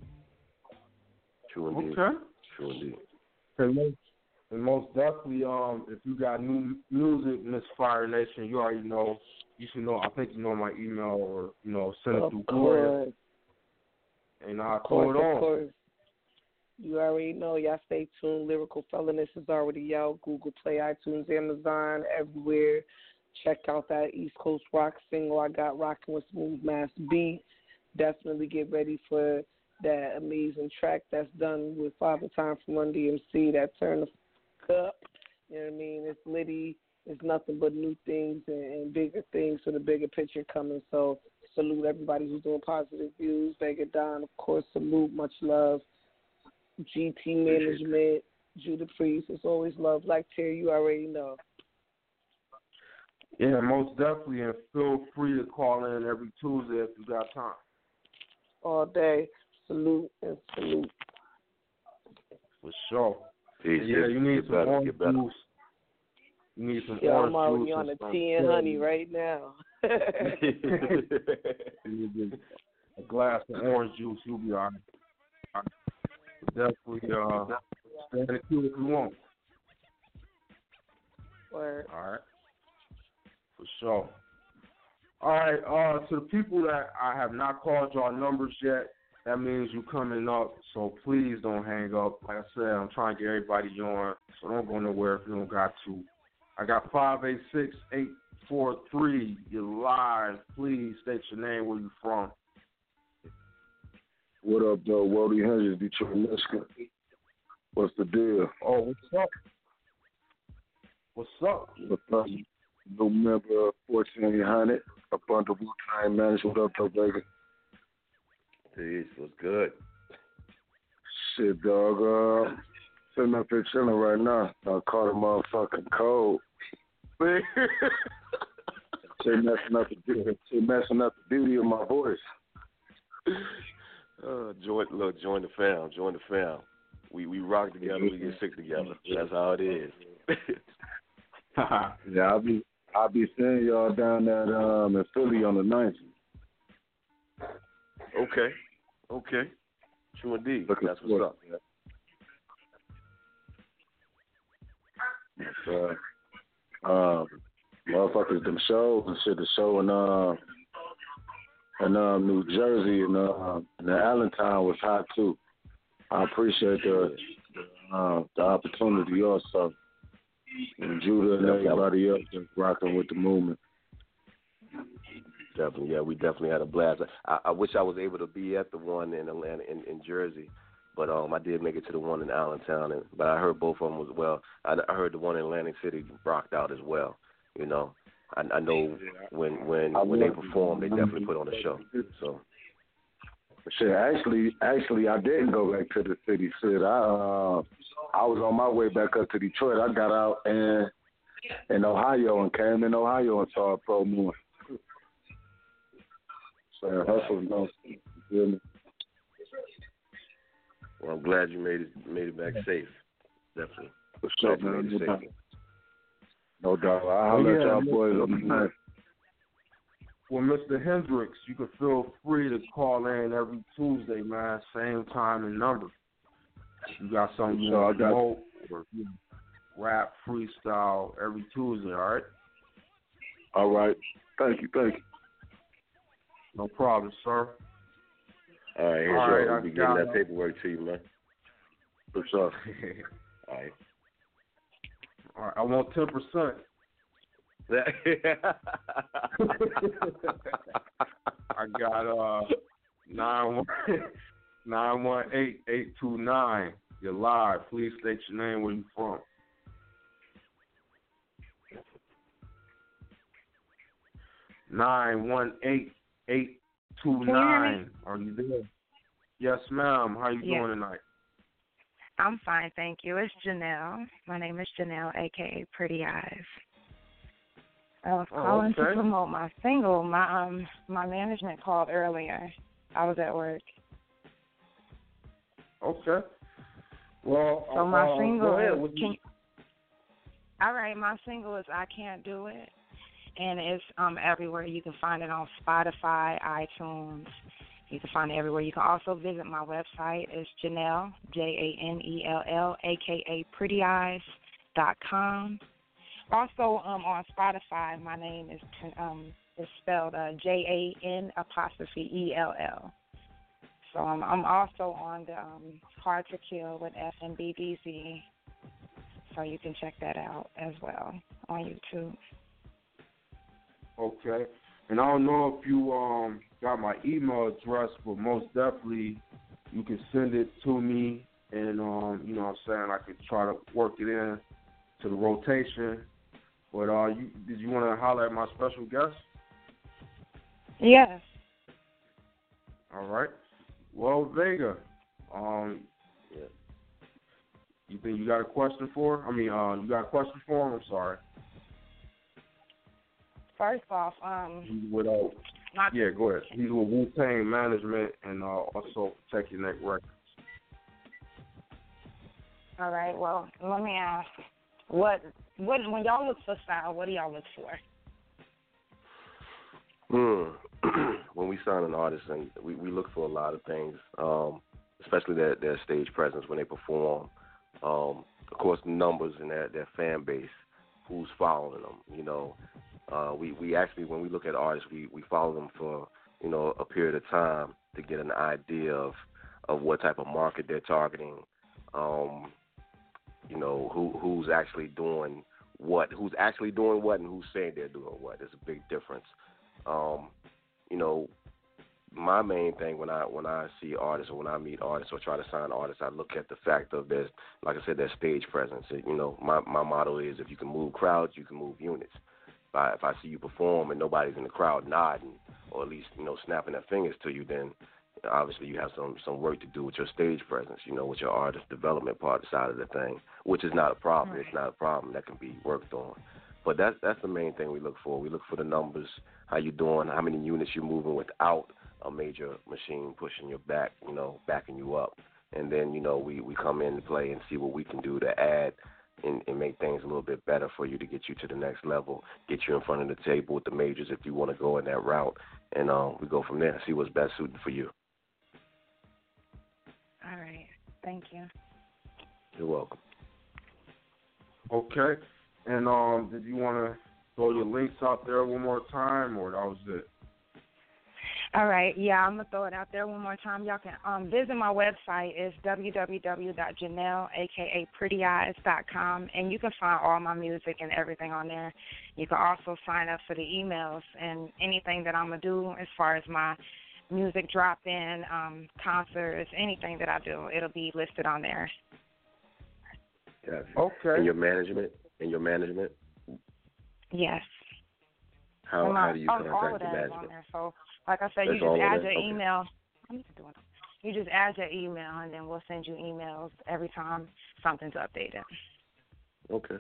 True indeed. Okay. True indeed. And most definitely, if you got new music, Miss Fire Nation, you already know. You should know. I think you know my email, or send it through Gloria, and I'll throw it on. Of course. You already know. Y'all stay tuned. Lyrical Felonist is already out. Google Play, iTunes, Amazon, everywhere. Check out that East Coast rock single I got, Rockin' with Smooth Master Beats. Definitely get ready for that amazing track that's done with Father Time from Run DMC, that Turn the Up. You know what I mean? It's litty. It's nothing but new things and bigger things for the bigger picture coming. So salute everybody who's doing positive views. Vega Don, of course, salute, much love. GT Management, Judah Priest, it's always love. Like Terry, you already know. Yeah, most definitely, and feel free to call in every Tuesday if you got time. All day. Salute and salute. For sure. Peace. Yeah, you need some orange juice. You need some orange I'm already juice. on the tea and honey right now. You need a glass of orange juice, you'll be all right. Definitely stay in the queue if you want. Word. All right. For sure. All right, to the people that I have not called y'all numbers yet, that means you coming up, so please don't hang up. Like I said, I'm trying to get everybody on, so don't go nowhere if you don't got to. I got 586-843. You're live. Please state your name, where you from. What up, though? Worldie Hedges, Detroit, Michigan. What's the deal? Oh, what's up? What's up? What's up? New member of 1400, up under Wu-Tang Management. What up, though, Vega? Peace. What's good? Shit, dog. Sitting up here chilling right now. I caught a motherfucking cold. Shit messing up the beauty of my voice. Join the fam. Join the fam. We rock together. We get sick together. That's how it is. Yeah, I'll be seeing y'all down at in Philly on the 9th. Okay. True indeed. That's what's up. Motherfuckers, them shows and shit. The show in New Jersey and the Allentown was hot too. I appreciate the opportunity also. And Judah and everybody else just rocking with the movement. Definitely, yeah, we definitely had a blast. I wish I was able to be at the one in Atlanta, in Jersey, but I did make it to the one in Allentown. But I heard both of them as well. I heard the one in Atlantic City rocked out as well. I know when they perform, they definitely put on a show. So. Shit, actually, I didn't go back to the city. Shit, I was on my way back up to Detroit. I got out in Ohio and came in Ohio and saw a Pro Moon. So that's what's going. You feel me? Well, I'm glad you made it back safe. Definitely. For sure, man. No doubt. I'll let y'all boys on the night. Well, Mr. Hendricks, you can feel free to call in every Tuesday, man. Same time and number. You got something you want to promote or rap, freestyle every Tuesday, all right? All right. Thank you. No problem, sir. All right, here's I'll be getting that paperwork to you, man. For sure. All right. All right, I want 10%. I got 918-829. You're live. Please state your name, where you from. Nine 829. Are you there? Yes, ma'am. How you doing tonight? I'm fine, thank you. It's Janelle. My name is Janelle, a.k.a. Pretty Eyes. I was calling to promote my single. My management called earlier, I was at work. Okay. Well, So my single go ahead. is all right. My single is "I Can't Do It," and it's everywhere. You can find it on Spotify, iTunes. You can find it everywhere. You can also visit my website. It's Janelle, Janell, aka PrettyEyes.com. Also on Spotify, my name is spelled JAN''ELL. So I'm also on the Hard to Kill with FNBBZ. So you can check that out as well on YouTube. Okay. And I don't know if you got my email address, but most definitely you can send it to me, and you know what I'm saying, I could try to work it in to the rotation. But did you want to holler at my special guest? Yes. All right. Well, Vega, you think you got a question for her? You got a question for him? I'm sorry. First off, He's with go ahead. He's with Wu-Tang Management and also Protect Your Neck Records. All right. Well, let me ask, what when y'all look for style, what do y'all look for? When we sign an artist, and we look for a lot of things, especially their stage presence when they perform. Of course, the numbers and their fan base, who's following them. You know, we actually, when we look at artists, we follow them for a period of time to get an idea of what type of market they're targeting. Who's actually doing what, and who's saying they're doing what. There's a big difference. My main thing when I see artists or when I meet artists or try to sign artists, I look at the fact of their stage presence. My motto is, if you can move crowds, you can move units. If I see you perform and nobody's in the crowd nodding or at least snapping their fingers to you, then obviously you have some work to do with your stage presence, with your artist development part side of the thing, which is not a problem. Right. It's not a problem that can be worked on. But that's the main thing we look for. We look for the numbers, how you doing, how many units you're moving without a major machine pushing your back, backing you up. And then, we come in to play and see what we can do to add and make things a little bit better for you to get you to the next level, get you in front of the table with the majors if you want to go in that route. And we go from there, see what's best suited for you. All right. Thank you. You're welcome. Okay. And did you want to throw your links out there one more time, or that was it? All right. Yeah, I'm going to throw it out there one more time. Y'all can visit my website. It's www.Janelle, a.k.a. PrettyEyes.com, and you can find all my music and everything on there. You can also sign up for the emails and anything that I'm going to do as far as my music drop-in, concerts, anything that I do, it'll be listed on there. Yes. Okay. And your management? Yes. How do you contact all of the that management? Is on there. So, like I said, That's you just add your okay. email. You just add your email, and then we'll send you emails every time something's updated. Okay.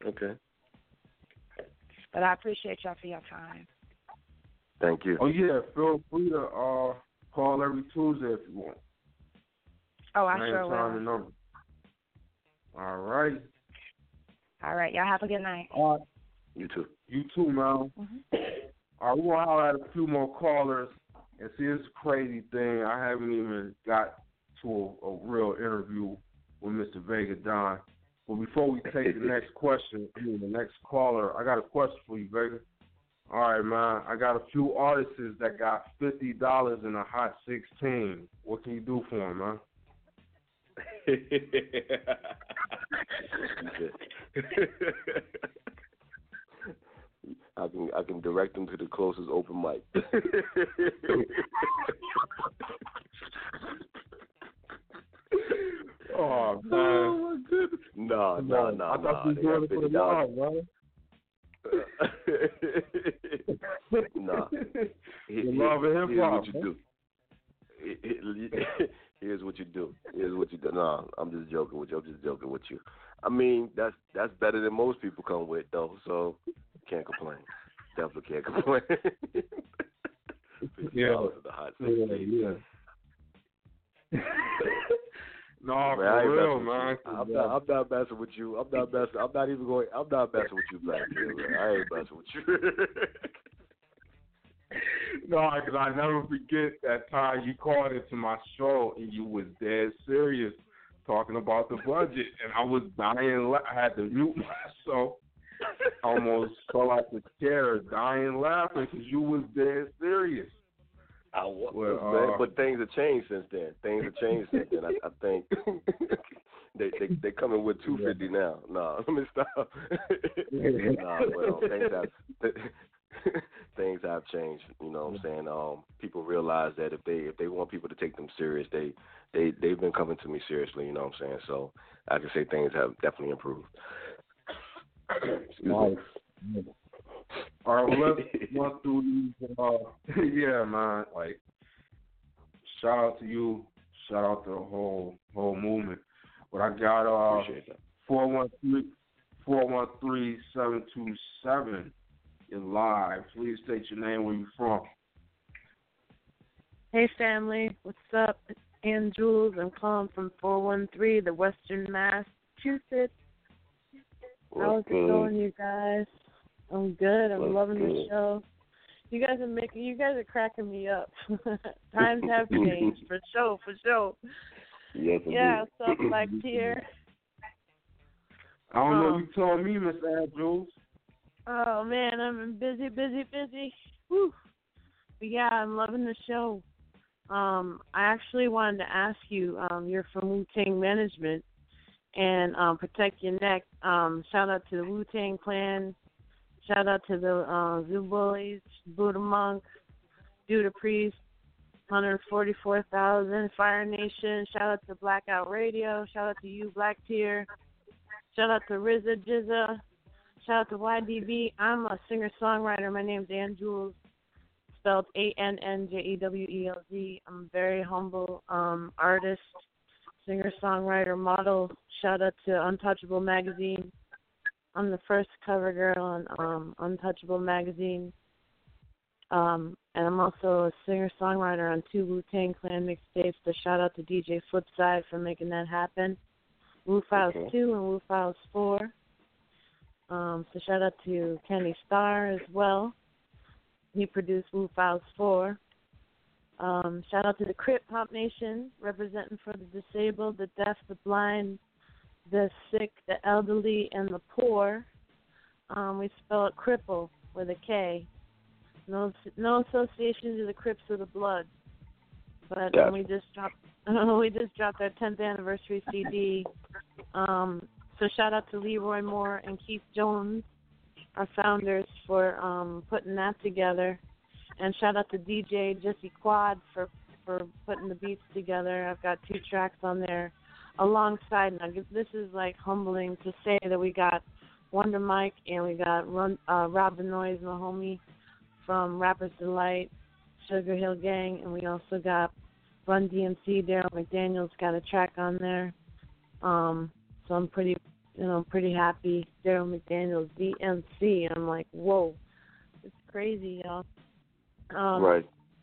But I appreciate y'all for your time. Thank you. Oh, yeah, feel free to call every Tuesday if you want. Oh, I Same sure time will. and number. All right. All right, y'all have a good night. All right. You too. You too, man. Mm-hmm. All right, we're going to holler at a few more callers. And see, it's a crazy thing. I haven't even got to a real interview with Mr. Vega Don. But before we take the next the next caller, I got a question for you, Vega. All right, man. I got a few artists that got $50 in a Hot 16. What can you do for them, man? I can direct them to the closest open mic. Oh, man. Oh, my goodness. No. I thought you were doing it for the love, man. No. Love and hip hop. Here's what you do. No, I'm just joking with you. I mean, that's better than most people come with, though. So can't complain. Definitely can't complain. $50 Yeah. $2 at the hot 16. Yeah. No, Man, for real, man. I'm not messing with you. I'm not messing with you, Black Tear, man. I ain't messing with you. No, because I never forget that time you called into my show and you was dead serious talking about the budget, and I was dying. I had to mute myself. I almost fell out the chair, dying laughing because you was dead serious. I was, but things have changed since then. I think they coming with $250 now. No, let me stop. Things have changed. You know what I'm saying? People realize that if they want people to take them serious, they've been coming to me seriously. You know what I'm saying? So I can say things have definitely improved. Nice. All right, well, let's run through these. Yeah, man. Like, shout out to you. Shout out to the whole movement. But I got 413-727. You're live. Please state your name, where you from. Hey, family. What's up? It's Ann Jules. I'm calling from 413, the Western Massachusetts. How's it going, you guys? I'm good. I'm loving the show. You guys are cracking me up. Times have changed, for sure. Yes, yeah, what's up, Black Tear? I don't know. You told me, Miss Andrews. Oh man, I'm busy. Whew. But yeah, I'm loving the show. I actually wanted to ask you. You're from Wu-Tang Management and Protect Your Neck. Shout out to the Wu-Tang Clan. Shout out to the Zoo Bullies, Buddha Monk, Judah Priest, 144,000, Fire Nation. Shout out to Blackout Radio. Shout out to you, Black Tear. Shout out to RZA, Jizza. Shout out to YDB. I'm a singer-songwriter. My name's Ann Jules, spelled ANNJEWELZ. I'm a very humble artist, singer-songwriter, model. Shout out to Untouchable Magazine. I'm the first cover girl on Untouchable Magazine. And I'm also a singer-songwriter on 2 Wu-Tang Clan mixtapes. So shout out to DJ Flipside for making that happen. Wu Files 2 and Wu Files 4. So shout out to Kenny Starr as well. He produced Wu Files 4. Shout out to the Crip Hop Nation, representing for the disabled, the deaf, the blind, the sick, the elderly, and the poor. We spell it cripple with a K. No association to the Crips or the Bloods. But we just dropped our 10th anniversary CD. So shout out to Leroy Moore and Keith Jones, our founders, for putting that together. And shout out to DJ Jesse Quad for putting the beats together. I've got 2 tracks on there alongside. Now, this is like humbling to say that we got Wonder Mike and we got Rob the Noise, my homie from Rapper's Delight, Sugar Hill Gang, and we also got Run DMC. Daryl McDaniel's got a track on there. So I'm pretty happy. Daryl McDaniel's DMC. I'm like, whoa, it's crazy, y'all. Right.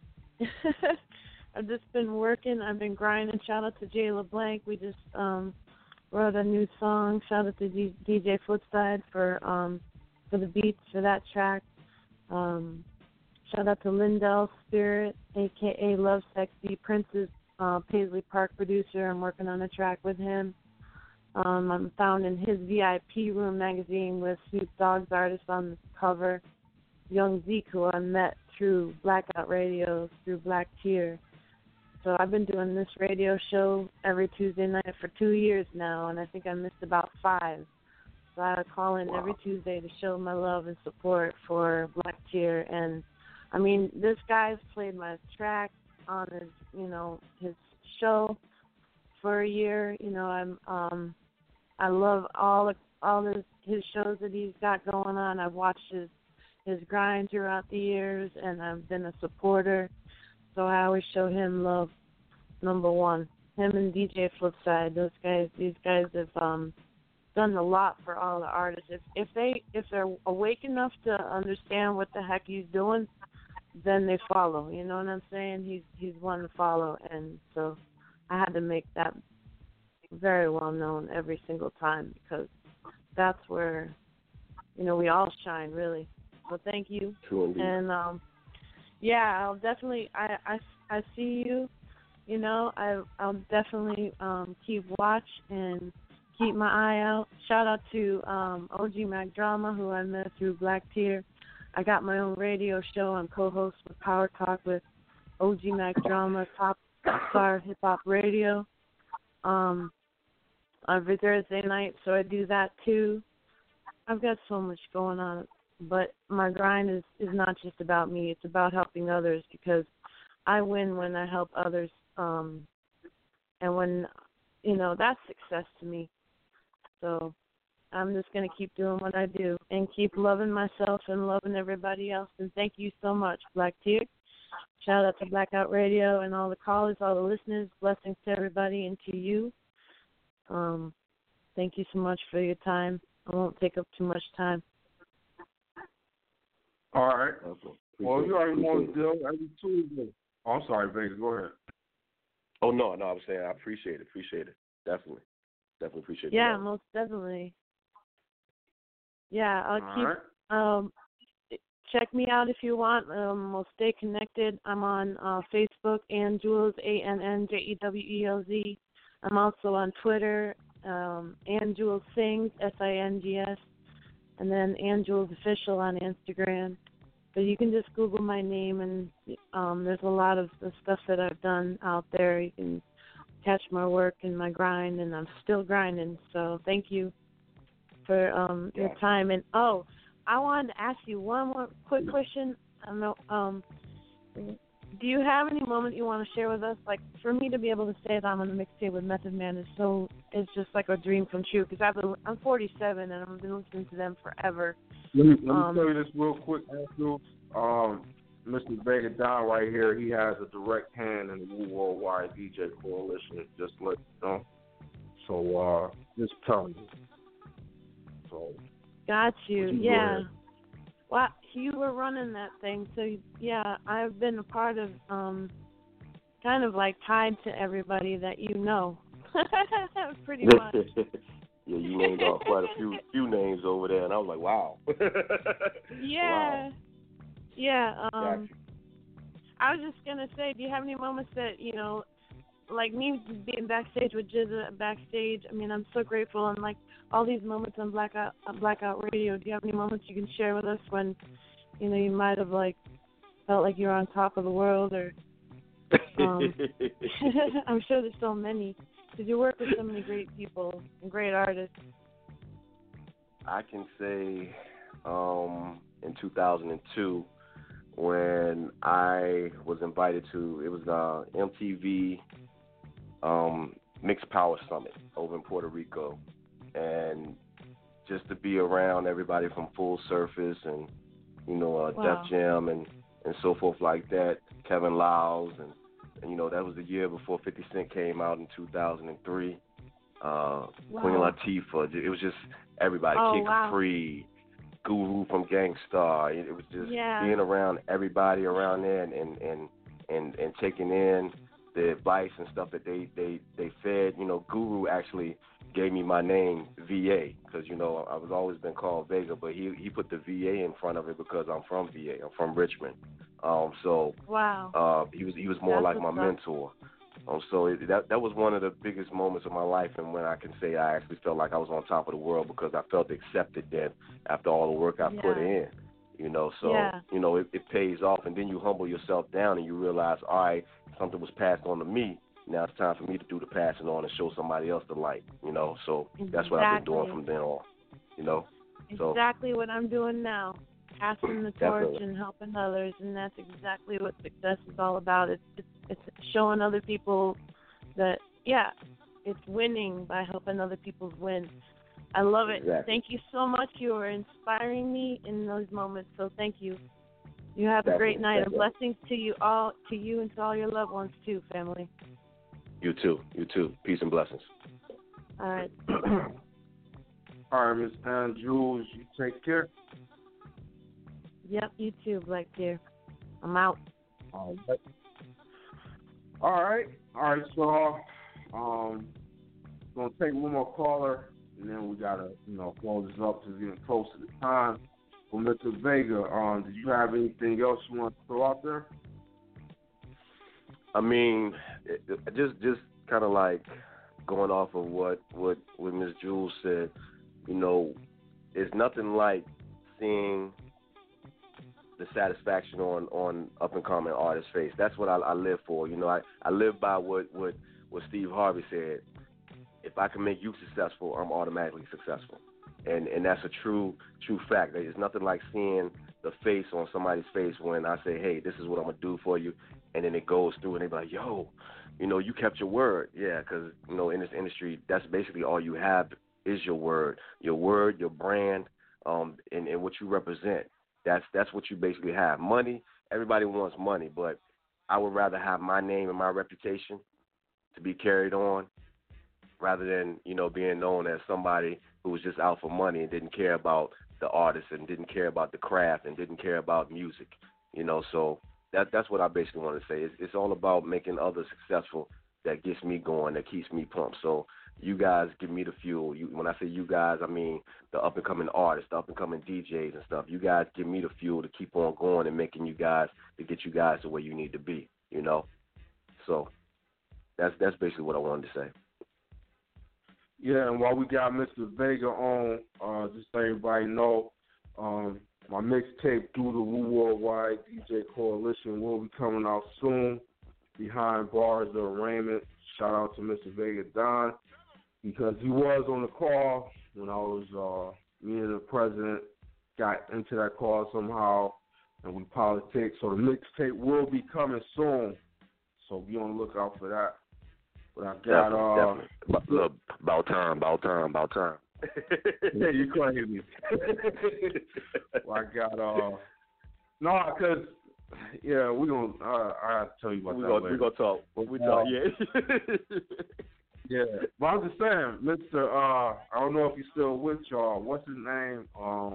I've just been working. I've been grinding. Shout out to Jay LeBlanc. We just wrote a new song. Shout out to DJ Flipside for the beats for that track. Shout out to Lindell Spirit, a.k.a. Love Sexy, Prince's Paisley Park producer. I'm working on a track with him. I'm found in his VIP Room magazine with Snoop Dogg's artist on the cover, Young Zeke, who I met through Blackout Radio, through Black Tear. So I've been doing this radio show every Tuesday night for 2 years now, and I think I missed about 5. So I call in every Tuesday to show my love and support for Black Tear. And, I mean, this guy's played my track on his show for a year. I love all his shows that he's got going on. I've watched his grind throughout the years, and I've been a supporter. So I always show him love, number one. Him and DJ Flipside, these guys have done a lot for all the artists. If they're awake enough to understand what the heck he's doing, then they follow. You know what I'm saying? He's one to follow, and so I had to make that very well known every single time because that's where, you know, we all shine really. So thank you. True indeed. And yeah, I'll definitely I see you. You know, I'll definitely keep watch and keep my eye out. Shout out to OG Mac Drama, who I met through Black Tier. I got my own radio show. I'm co-host with Power Talk with OG Mac Drama, Top Star Hip Hop Radio, every Thursday night. So I do that too. I've got so much going on, but my grind is not just about me. It's about helping others because I win when I help others, and when, you know, that's success to me. So I'm just going to keep doing what I do and keep loving myself and loving everybody else. And thank you so much, Black Tier. Shout out to Blackout Radio and all the callers, all the listeners. Blessings to everybody and to you. Thank you so much for your time. I won't take up too much time. All right. Well, you already know the deal. Every Tuesday. Oh, I'm sorry, Vegas. Go ahead. Oh, no, I was saying I appreciate it. Definitely appreciate it. Yeah, most definitely. Yeah, I'll keep, check me out if you want. We'll stay connected. I'm on Facebook, Ann Jules, ANNJEWELZ. I'm also on Twitter, Ann Jules Sings, SINGS, and then Ann Jules Official on Instagram. But you can just Google my name, and there's a lot of the stuff that I've done out there. You can catch my work and my grind, and I'm still grinding. So thank you for your time. And, I wanted to ask you one more quick question. I know, do you have any moment you want to share with us? Like, for me to be able to say that I'm on the mixtape with Method Man it's just like a dream come true. Because I'm 47 and I've been listening to them forever. Let me tell you this real quick, Andrew. Mr. Vega Don right here, he has a direct hand in the Worldwide DJ Coalition. Just let you know. So, just tell you. So. Got you. Yeah. Well, you were running that thing, so yeah, I've been a part of, kind of like tied to everybody that you know, pretty much. Yeah, you named off quite a few names over there, and I was like, wow. Yeah. Wow. Yeah. I was just gonna say, do you have any moments that, you know, like me being backstage with Jizza backstage? I mean, I'm so grateful, and like all these moments on Blackout Radio. Do you have any moments you can share with us when, you know, you might have like felt like you're on top of the world, or I'm sure there's so many because you work with so many great people and great artists. I can say in 2002 when I was invited to, it was MTV Mixed Power Summit over in Puerto Rico, and just to be around everybody from Full Surface and, you know, Wow. Def Jam and so forth like that, Kevin Lyles, and you know, that was the year before 50 Cent came out in 2003. Wow. Queen Latifah, it was just everybody, Kid Capri, Guru from Gangstar. It was just being around everybody around there and taking in the advice and stuff that they fed. You know, Guru actually gave me my name VA because, you know, I was always been called Vega, but he put the VA in front of it because I'm from VA. I'm from Richmond. So wow. He was more like my mentor. So that was one of the biggest moments of my life, and when I can say I actually felt like I was on top of the world because I felt accepted then after all the work I put in. You know, so you know it pays off, and then you humble yourself down and you realize, all right, something was passed on to me. Now it's time for me to do the passing on and show somebody else the light. You know, so that's what I've been doing from then on. You know, exactly what I'm doing now. Passing the torch and helping others, and that's exactly what success is all about. It's showing other people that, it's winning by helping other people win. I love it. Exactly. Thank you so much. You are inspiring me in those moments, so thank you. You have a great night, and blessings to you all, to you and to all your loved ones too, family. You too. Peace and blessings. All right. All right, Miss Ann Jules, you take care. Yep, you too, Black Deer. I'm out. All right. So, gonna take one more caller, and then we gotta, close this up because it's getting close to the time. For Mr. Vega, did you have anything else you want to throw out there? I mean, just kind of like going off of what Ms. Jules said. It's nothing like seeing the satisfaction on up and coming artists' face. That's what I live for. I live by what Steve Harvey said. If I can make you successful, I'm automatically successful, and that's a true fact. There's nothing like seeing the face on somebody's face when I say, hey, this is what I'm gonna do for you, and then it goes through, and they be like, yo, you kept your word. Yeah, because in this industry, that's basically all you have is your word, your brand, and what you represent. That's what you basically have. Money, everybody wants money, but I would rather have my name and my reputation to be carried on rather than, being known as somebody who was just out for money and didn't care about the artist and didn't care about the craft and didn't care about music, So that's what I basically want to say. It's all about making others successful that gets me going, that keeps me pumped. So you guys give me the fuel. When I say you guys, I mean the up-and-coming artists, the up-and-coming DJs and stuff. You guys give me the fuel to keep on going and making you guys, to get you guys to where you need to be, So that's basically what I wanted to say. Yeah, and while we got Mr. Vega on, just so everybody know, my mixtape Through the Woo Worldwide DJ Coalition will be coming out soon. Behind Bars, the arraignment. Shout out to Mr. Vega Don, because he was on the call when I was, me and the president got into that call somehow, and we politics. So the mixtape will be coming soon. So be on the lookout for that. But I got definitely. Look, about time. Yeah, you crazy. Well, I got no, because we're gonna. I have to tell you about that later. We're gonna talk. We talk. Yeah. Yeah, but I'm just saying, Mr. I don't know if he's still with y'all. What's his name?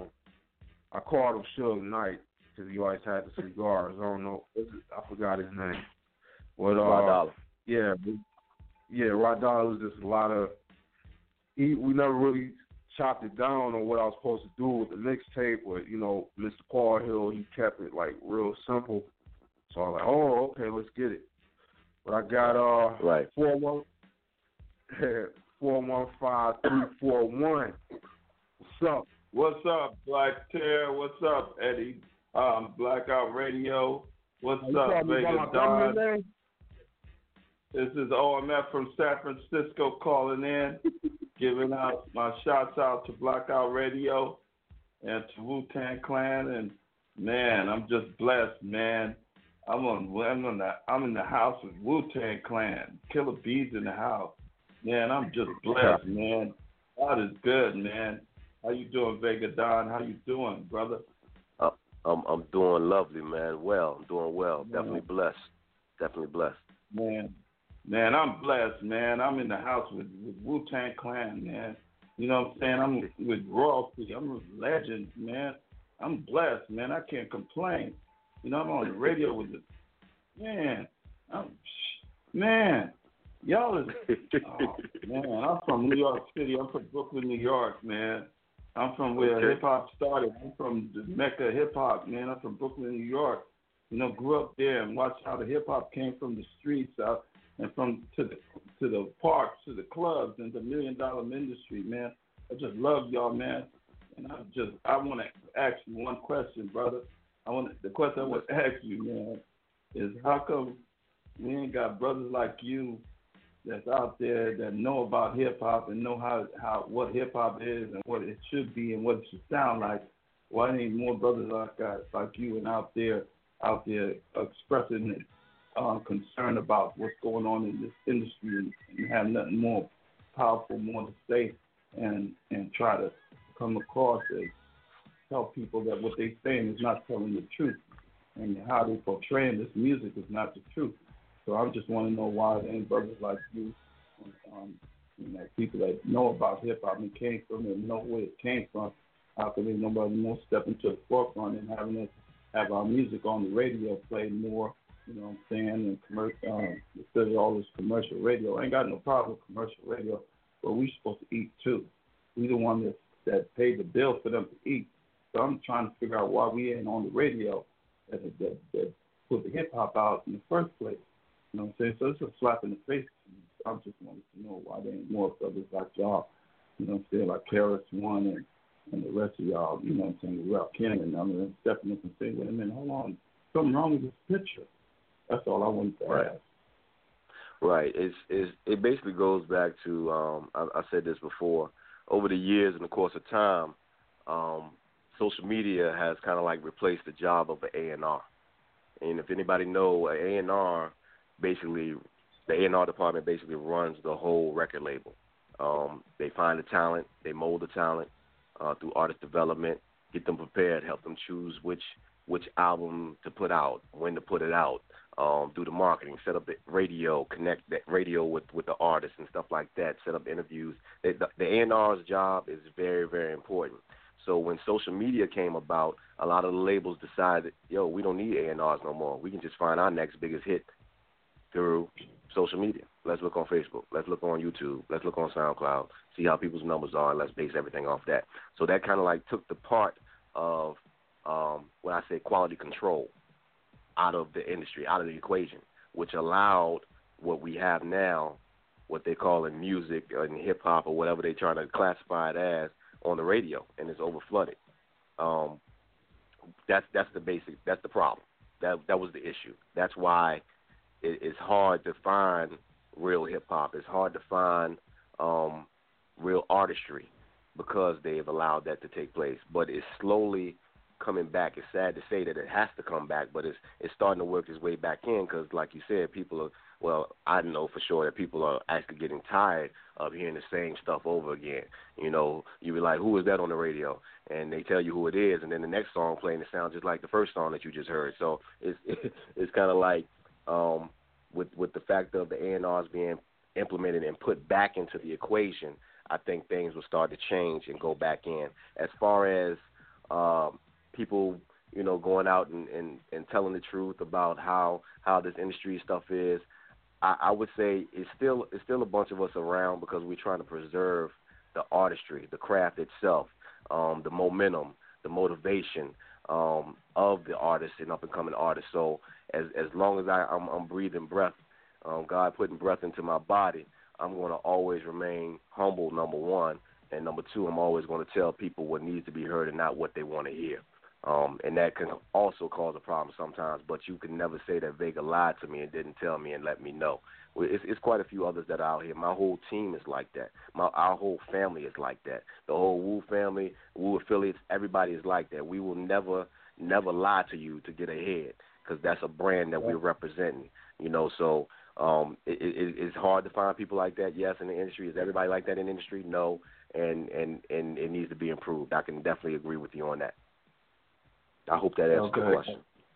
I called him Suge Knight because he always had the cigars. I don't know. I forgot his name. But Rod Dollar. Yeah, Rod Dollar was just a lot of. We never really chopped it down on what I was supposed to do with the mixtape. But Mr. Paul Hill, he kept it like real simple. So I was like, oh, okay, let's get it. But I got 415-341. What's up? What's up, Black Terror? What's up, Eddie? Blackout Radio. What's up, Vega Don? This is OMF from San Francisco calling in, giving out my shouts out to Blackout Radio and to Wu-Tang Clan. And man, I'm just blessed, man. I'm in the house with Wu-Tang Clan. Killer Bees in the house. Man, I'm just blessed, man. God is good, man. How you doing, Vega Don? How you doing, brother? I'm doing lovely, man. Well, I'm doing well. Definitely blessed. Man, I'm blessed, man. I'm in the house with Wu-Tang Clan, man. You know what I'm saying? I'm with royalty. I'm with legends, man. I'm blessed, man. I can't complain. I'm on the radio with the man. Y'all is man. I'm from New York City. I'm from Brooklyn, New York, man. I'm from where hip hop started. I'm from the Mecca of hip hop, man. I'm from Brooklyn, New York. Grew up there and watched how the hip hop came from the streets out and from to the parks, to the clubs, and the $1 million industry, man. I just love y'all, man. And I want to ask you one question, brother. The question I want to ask you, man, is how come we ain't got brothers like you that's out there that know about hip hop and know how what hip hop is and what it should be and what it should sound like? Why ain't more brothers like you and out there expressing concern about what's going on in this industry and have nothing more powerful, more to say, and try to come across and tell people that what they're saying is not telling the truth and how they're portraying this music is not the truth. So I just want to know why there ain't brothers like you and that people that know about hip hop and came from it and know where it came from. How can nobody more step into the forefront and having us have our music on the radio played more. You know what I'm saying? And instead of all this commercial radio, I ain't got no problem with commercial radio, but we supposed to eat too. We the one that paid the bill for them to eat. So I'm trying to figure out why we ain't on the radio that put the hip hop out in the first place. You know what I'm saying? So it's a slap in the face to me. I just wanted to know why there ain't more brothers like y'all. You know what I'm saying? Like Karis One and the rest of y'all. You know what I'm saying? Ralph King and I'm stepping up and saying, wait a minute, hold on, something wrong with this picture. That's all I wanted to ask. Right. It basically goes back to I said this before. Over the years, in the course of time, social media has kind of like replaced the job of an A&R. And if anybody know, an A&R basically, the A&R department basically runs the whole record label. They find the talent, they mold the talent through artist development, get them prepared, help them choose which album to put out, when to put it out, do the marketing, set up the radio, connect that radio with the artists and stuff like that, set up interviews. The A&R's job is very, very important. So when social media came about, a lot of the labels decided, we don't need A&Rs no more. We can just find our next biggest hit through social media. Let's look on Facebook. Let's look on YouTube. Let's look on SoundCloud, see how people's numbers are, and let's base everything off that. So that kind of like took the part of, when I say quality control, out of the industry, out of the equation, which allowed what we have now, what they call in music and hip-hop or whatever they're trying to classify it as, on the radio, and it's over-flooded. That's the problem. That was the issue. That's why it's hard to find real hip-hop. It's hard to find real artistry because they've allowed that to take place. But it's slowly coming back. It's sad to say that it has to come back, but it's starting to work its way back in because, like you said, people are, I know for sure that people are actually getting tired of hearing the same stuff over again. You know, you be like, who is that on the radio? And they tell you who it is, and then the next song playing, it sounds just like the first song that you just heard. So it's kind of like with the fact of the A&Rs being implemented and put back into the equation, I think things will start to change and go back in. As far as people, going out and telling the truth about how this industry stuff is, I would say it's still a bunch of us around because we're trying to preserve the artistry, the craft itself, the momentum, the motivation of the artists and up-and-coming artists. So as long as I'm breathing breath, God putting breath into my body, I'm going to always remain humble, number one, and number two, I'm always going to tell people what needs to be heard and not what they want to hear. And that can also cause a problem sometimes, but you can never say that Vega lied to me and didn't tell me and let me know. It's quite a few others that are out here. My whole team is like that. Our whole family is like that. The whole Wu family, Wu affiliates, everybody is like that. We will never lie to you to get ahead because that's a brand that we're representing, So it's hard to find people like that, yes, in the industry. Is everybody like that in the industry? No, and it needs to be improved. I can definitely agree with you on that. I hope that answers the question.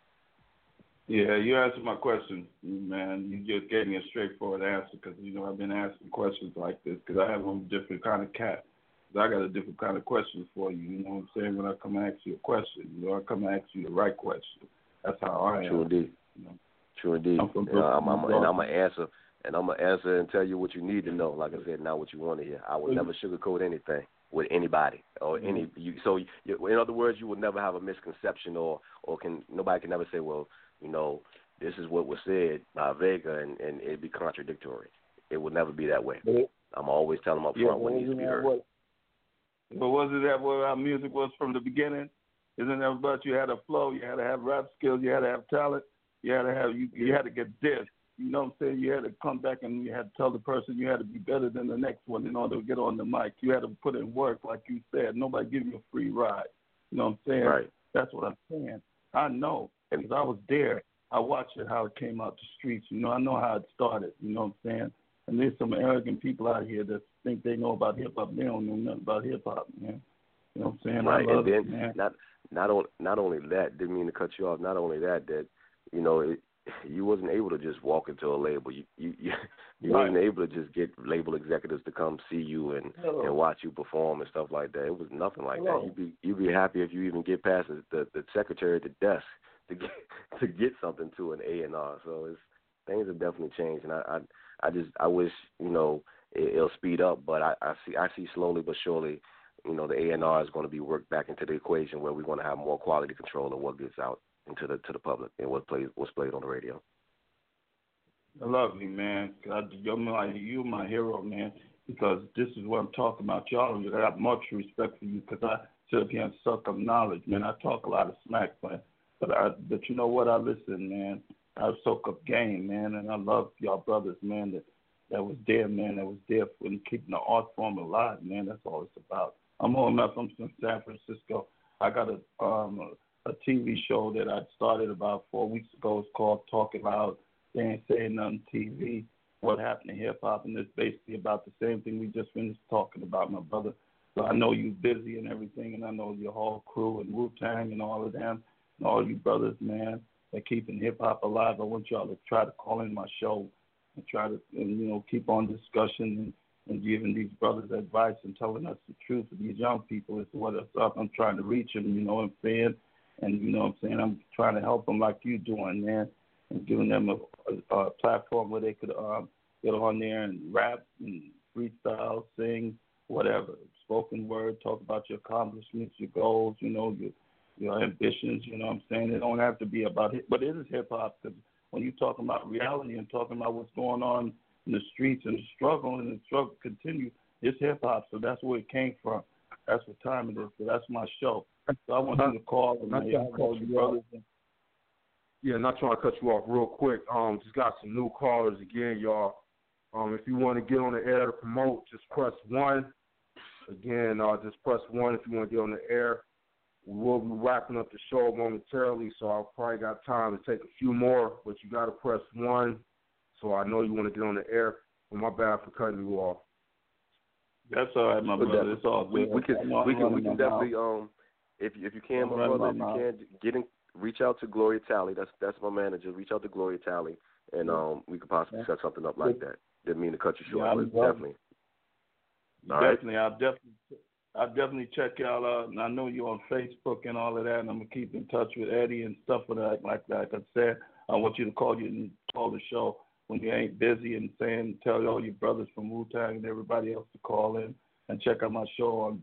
Yeah, you answered my question, man. You just gave me a straightforward answer because, I've been asking questions like this because I have a different kind of cat. I got a different kind of question for you, you know what I'm saying? When I come and ask you a question, I come and ask you the right question. That's how I am. True indeed. True indeed. I'm gonna answer and tell you what you need to know. Like I said, not what you want to hear. I will never sugarcoat anything with anybody or any. So in other words, you will never have a misconception or nobody can never say, well, this is what was said by Vega and it'd be contradictory. It will never be that way. I'm always telling them up front what needs to be heard. But wasn't that what our music was from the beginning? Isn't that about you had a flow, you had to have rap skills, you had to have talent, you had to have you had to get this. You know what I'm saying? You had to come back and you had to tell the person you had to be better than the next one in order to get on the mic. You had to put in work, like you said. Nobody give you a free ride. You know what I'm saying? Right. That's what I'm saying. I know because I was there. I watched it, how it came out the streets. I know how it started. You know what I'm saying? And there's some arrogant people out here that think they know about hip-hop. They don't know nothing about hip-hop, man. You know what I'm saying? Right, I love and it, then man. not only that, didn't mean to cut you off, not only that you wasn't able to just walk into a label. You wasn't able to just get label executives to come see you and watch you perform and stuff like that. It was nothing like that. You'd be happy if you even get past the secretary at the desk to get something to an A&R. So things have definitely changed, and I wish it'll speed up, but I see slowly but surely, the A&R is going to be worked back into the equation where we're going to have more quality control of what gets out into the public and what's played on the radio. I love you, man. You're my hero, man, because this is what I'm talking about. Y'all, I got much respect for you because I sit up here and suck up knowledge, man. I talk a lot of smack, but you know what? I listen, man. I soak up game, man, and I love y'all brothers, man, that was there, man, that was there for keeping the art form alive, man. That's all it's about. I'm old enough. I'm from San Francisco. I got a TV show that I started about 4 weeks ago. It's called Talk It Loud. They Ain't Saying Nothing TV. What happened to hip hop, and it's basically about the same thing we just finished talking about, my brother. So I know you're busy and everything, and I know your whole crew and Wu-Tang and all of them and all you brothers, man, that keeping hip hop alive. I want y'all to try to call in my show and try to keep on discussion and giving these brothers advice and telling us the truth of these young people as to what is up. I'm trying to reach them, you know what I'm saying? And you know what I'm saying? I'm trying to help them like you doing, man, and giving them a platform where they could get on there and rap and freestyle, sing, whatever, spoken word, talk about your accomplishments, your goals, your ambitions, you know what I'm saying? It don't have to be about it, but it is hip-hop, because when you're talking about reality and talking about what's going on in the streets and the struggle continues, it's hip-hop, so that's where it came from. That's what time it is, so that's my show. So I want you to call and call you brothers. Yeah, not trying to cut you off real quick. Just got some new callers again, y'all. If you want to get on the air to promote, just press 1. Again, just press 1 if you want to get on the air. We will be wrapping up the show momentarily, so I'll probably got time to take a few more, but you got to press 1. So I know you want to get on the air. But my bad for cutting you off. That's all right, my brother. It's all good. We can definitely if you can, my brother, if you can reach out to Gloria Talley. That's my manager. Reach out to Gloria Talley, and we could possibly set something up like that. Didn't mean to cut you short, but definitely. Definitely, I'll definitely check y'all out. And I know you're on Facebook and all of that, and I'm gonna keep in touch with Eddie and stuff like that. Like I said, I want you to call the show when you ain't busy and tell all your brothers from Wu-Tang and everybody else to call in and check out my show on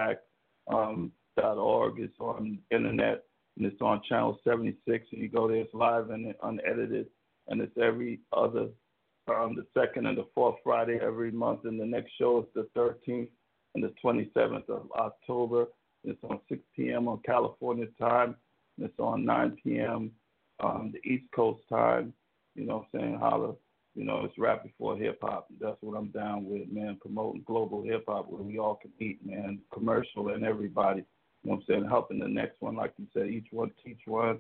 bayvac.org. It's on the internet and it's on channel 76. And you go there, it's live and unedited, and it's every other the second and the fourth Friday every month. And the next show is the 13th and the 27th of October. It's on 6 p.m. on California time. And it's on 9 p.m. The East Coast time. You know what I'm saying? Holla. It's rap before hip-hop. That's what I'm down with, man, promoting global hip-hop where we all can eat, man, commercial and everybody. You know what I'm saying? Helping the next one, like you said, each one teach one.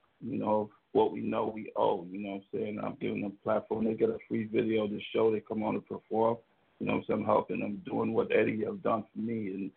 What we know we owe. You know what I'm saying? I'm giving them a platform. They get a free video to show. They come on to perform. You know what I'm saying? I'm helping them, doing what Eddie have done for me.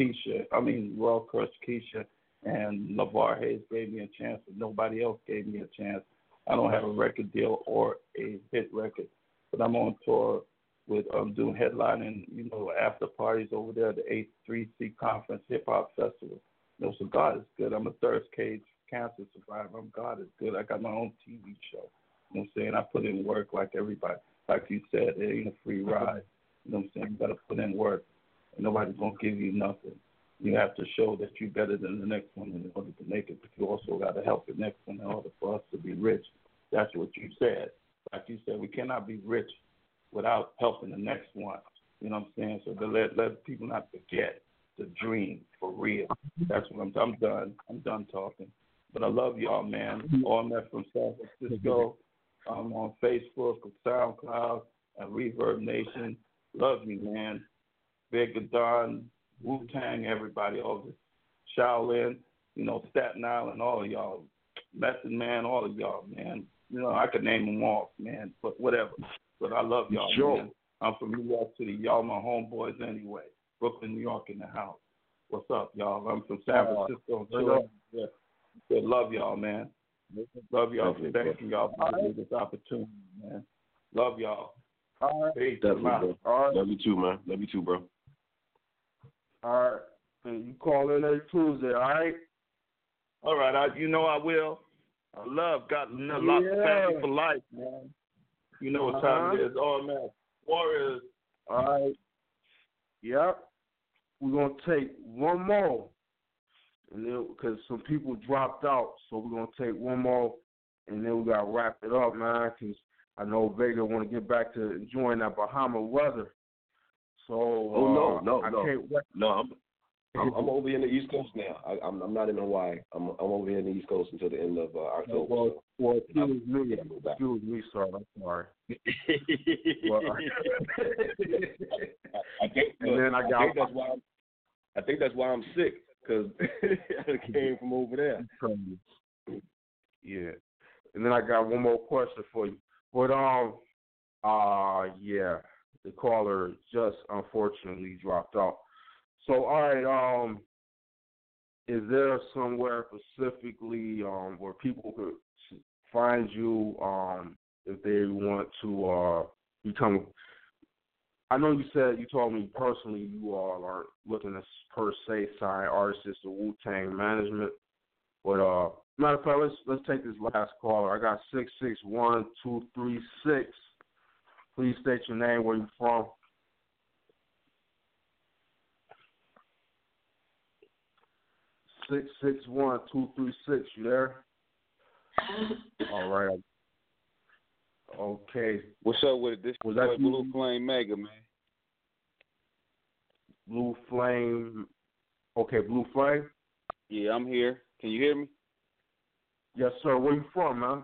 And Royal Crush Keisha and LeVar Hayes gave me a chance, but nobody else gave me a chance. I don't have a record deal or a hit record, but I'm on tour with doing headlining, after parties over there at the 8th 3C Conference Hip Hop Festival. So God is good. I'm a third stage cancer survivor. God is good. I got my own TV show. You know what I'm saying? I put in work like everybody. Like you said, it ain't a free ride. You know what I'm saying? You got to put in work. And nobody's going to give you nothing. You have to show that you're better than the next one in order to make it, but you also got to help the next one in order for us to be rich. That's what you said. Like you said, we cannot be rich without helping the next one. You know what I'm saying? So to let people not forget the dream for real. That's what I'm done. I'm done talking. But I love y'all, man. All I'm from San Francisco. I'm on Facebook, SoundCloud, and Reverb Nation. Love you, man. Big Don, Wu-Tang, everybody, all this Shaolin, Staten Island, all of y'all, Method Man, all of y'all, man. I could name them all, man, but whatever. But I love y'all, man. I'm from New York City. Y'all my homeboys anyway. Brooklyn, New York in the house. What's up, y'all? I'm from San Francisco. Yeah. Love y'all, man. Love y'all. Thank you, y'all, for giving me this opportunity, man. Love y'all. All right. Peace. Definitely, all right. Love you too, man. Love you too, bro. All right. Hey, you call in every Tuesday, all right? All right. I will. Love got a lot of family for life, man. You know what time it is. Oh, man. Warriors. All right. Yep. We're going to take one more. And then, because some people dropped out, so we're going to take one more, and then we got to wrap it up, man, because I know Vega want to get back to enjoying that Bahama weather. So, no. Can't wait. No, I'm over here in the East Coast now. I'm not in Hawaii. I'm over here in the East Coast until the end of October. Well, excuse me, sir. I'm sorry. I think that's why I'm sick, because I came from over there. Yeah, and then I got one more question for you. But yeah, the caller just unfortunately dropped out. So, all right, is there somewhere specifically where people could find you if they want to become? I know you told me personally you all are looking to per se sign artists to Wu-Tang Management. But matter of fact, let's take this last caller. I got 661-236. Please state your name, where you from. 661-236. You there? All right. Okay. What's up with it? This was that Blue Flame Mega, man. Blue Flame. Okay, Blue Flame. Yeah, I'm here. Can you hear me? Yes, sir. Where you from, man?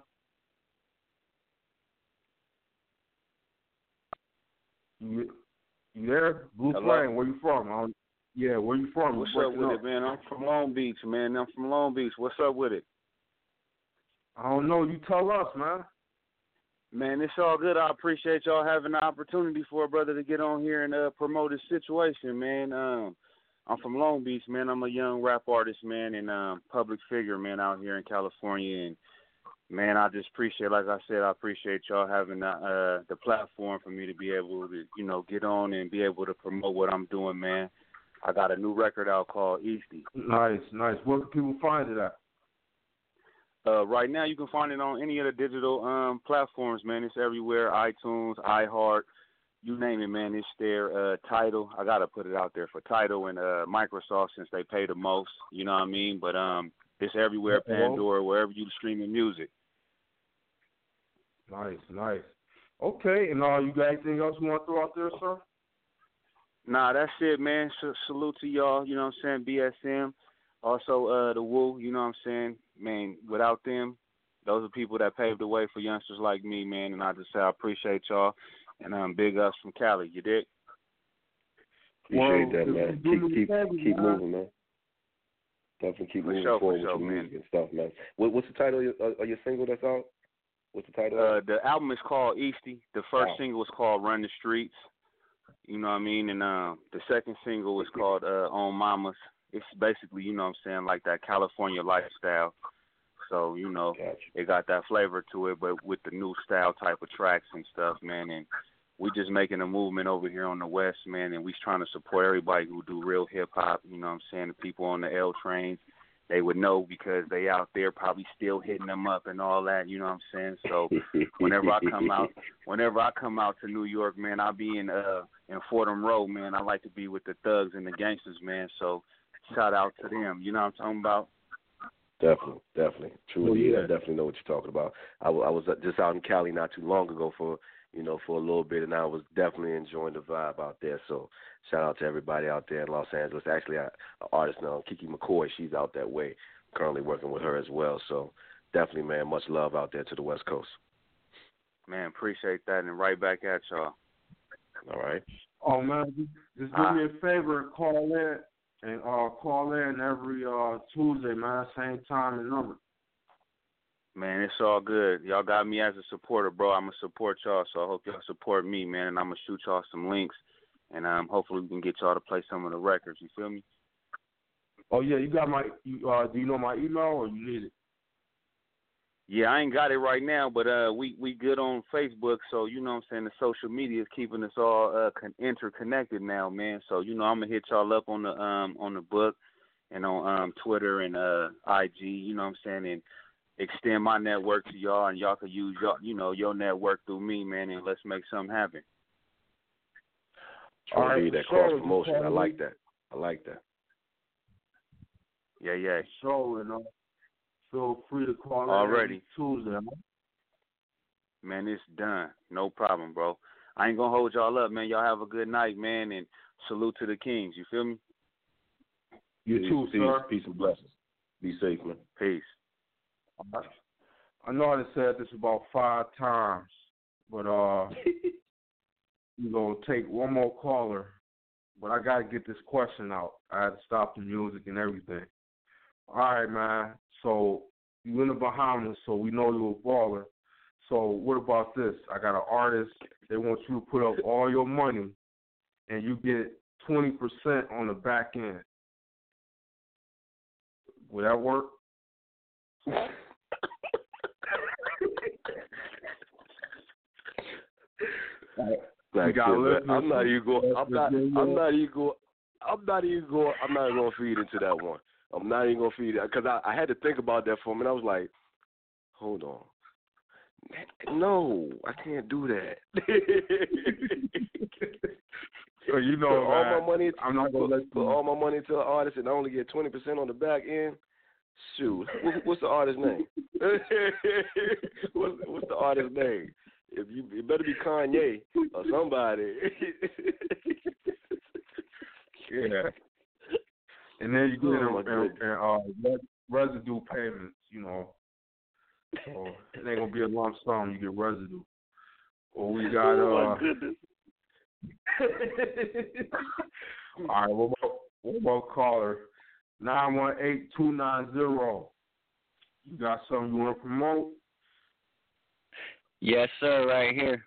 You there? Blue Hello? Flame. Where you from? Yeah, where you from? What's up with it, man? I'm from Long Beach, man. What's up with it? I don't know. You tell us, man. Man, it's all good. I appreciate y'all having the opportunity for a brother to get on here and promote his situation, man. I'm from Long Beach, man. I'm a young rap artist, man, and public figure, man, out here in California. And, man, I just appreciate, like I said, I appreciate y'all having the platform for me to be able to, get on and be able to promote what I'm doing, man. I got a new record out called Easty. Nice. Where can people find it at? Right now, you can find it on any of the digital platforms, man. It's everywhere, iTunes, iHeart, you name it, man. It's there. Tidal, I got to put it out there for Tidal and Microsoft since they pay the most, you know what I mean? But it's everywhere, Pandora, wherever you streaming music. Nice. Okay, and you got anything else you want to throw out there, sir? Nah, that's it, man. Salute to y'all, you know what I'm saying, BSM. Also, the Wu, you know what I'm saying? Man, without them, those are people that paved the way for youngsters like me, man. And I just say I appreciate y'all. And big ups from Cali, you dig? Appreciate that, man. Keep moving, man. Definitely keep moving forward with your music and stuff, man. What's the title of your single that's out? What's the title? The album is called Easty. The first single is called Run the Streets. You know what I mean? And the second single is called On Mamas. It's basically, you know what I'm saying, like that California lifestyle. So, it got that flavor to it, but with the new style type of tracks and stuff, man. And we just making a movement over here on the West, man, and we trying to support everybody who do real hip-hop, you know what I'm saying, the people on the L trains. They would know because they out there probably still hitting them up and all that, you know what I'm saying? So whenever I come out to New York, man, I'll be in Fordham Road, man. I like to be with the thugs and the gangsters, man. So shout out to them. You know what I'm talking about? Definitely. Truly, I definitely know what you're talking about. I was just out in Cali not too long ago for a little bit, and I was definitely enjoying the vibe out there. So shout out to everybody out there in Los Angeles. Actually, an artist now, Kiki McCoy, she's out that way. Currently working with her as well. So definitely, man, much love out there to the West Coast. Man, appreciate that, and right back at y'all. All right. Oh, man, just do me a favor and call in. And call in every Tuesday, man, same time and number. Man, it's all good. Y'all got me as a supporter, bro. I'm going to support y'all, so I hope y'all support me, man. And I'm going to shoot y'all some links. And hopefully we can get y'all to play some of the records. You feel me? Oh, yeah, you got my do you know my email or you need it? Yeah, I ain't got it right now, but we good on Facebook, so you know what I'm saying, the social media is keeping us all interconnected now, man. So, I'm gonna hit y'all up on the book and on Twitter and IG, you know what I'm saying, and extend my network to y'all, and y'all could use your network through me, man, and let's make something happen. All right, that cross promotion. I like that. Yeah. So, feel free to call already Tuesday. Man, it's done. No problem, bro. I ain't gonna hold y'all up, man. Y'all have a good night, man, and salute to the Kings. You feel me? You too, sir. Peace and blessings. Be safe, man. Peace. I know I said this about 5 times, but we're gonna take one more caller. But I gotta get this question out. I had to stop the music and everything. All right, man. So you in the Bahamas, so we know you're a baller. So what about this? I got an artist. They want you to put up all your money, and you get 20% on the back end. Will that work? I'm not even gonna feed into that one. I'm not even gonna feed it because I had to think about that for a minute. I was like, hold on. No, I can't do that. So all my money. I'm not gonna let put all my money to an artist and I only get 20% on the back end. Shoot, what's the artist's name? what's the artist's name? It better be Kanye or somebody. Yeah. And then you get residue payments, So it ain't gonna be a lump sum. You get residue. Or we got oh my goodness. All right, one more caller. 918-290. You got something you want to promote? Yes, sir. Right here.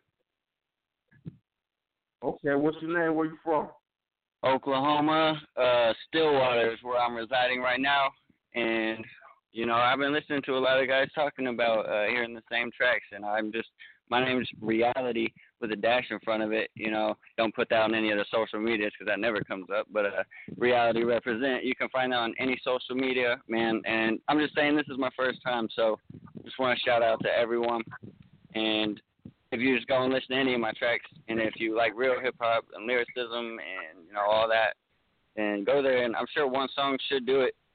Okay, what's your name? Where you from? Oklahoma, Stillwater is where I'm residing right now, and I've been listening to a lot of guys talking about hearing the same tracks, and my name's Reality with a dash in front of it. Don't put that on any of the social medias because that never comes up. But Reality Represent, you can find that on any social media, man. And I'm just saying this is my first time, so just want to shout out to everyone. And if you just go and listen to any of my tracks, and if you like real hip hop and lyricism and all that, then go there. And I'm sure one song should do it.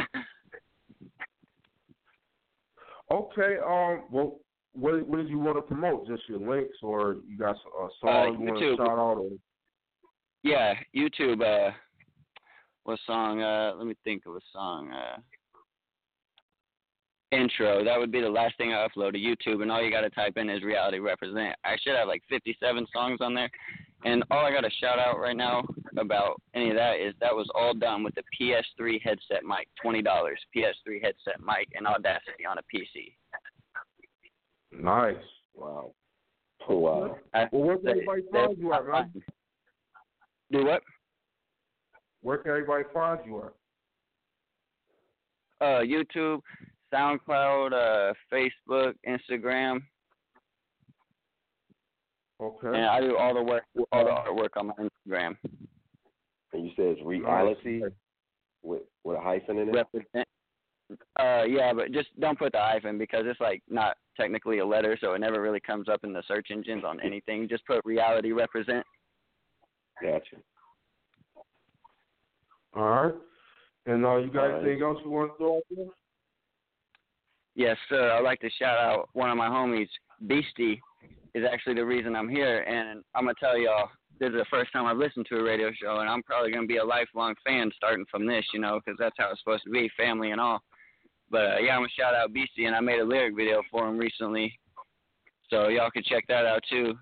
Okay. Well, what did you want to promote? Just your links, or you got a song you want to shout out? Or? Yeah, YouTube. What song? Let me think of a song. Intro. That would be the last thing I upload to YouTube, and all you got to type in is Reality Represent. I should have like 57 songs on there, and all I got to shout out right now about any of that is that was all done with the PS3 headset mic, $20. PS3 headset mic and Audacity on a PC. Nice. Wow. Oh, wow. Well, where can everybody find you at, man? Do what? Where can everybody find you at? YouTube, SoundCloud, Facebook, Instagram. Okay. And I do all the artwork on my Instagram. And you said it's Reality with a hyphen in it? Represent. Yeah, but just don't put the hyphen because it's like not technically a letter, so it never really comes up in the search engines on anything. Just put Reality Represent. Gotcha. All right. And you got anything else you want to throw out there? Yes, sir. I'd like to shout out one of my homies, Beastie, is actually the reason I'm here. And I'm going to tell y'all, this is the first time I've listened to a radio show, and I'm probably going to be a lifelong fan starting from this, because that's how it's supposed to be, family and all. But, yeah, I'm going to shout out Beastie, and I made a lyric video for him recently. So y'all can check that out, too.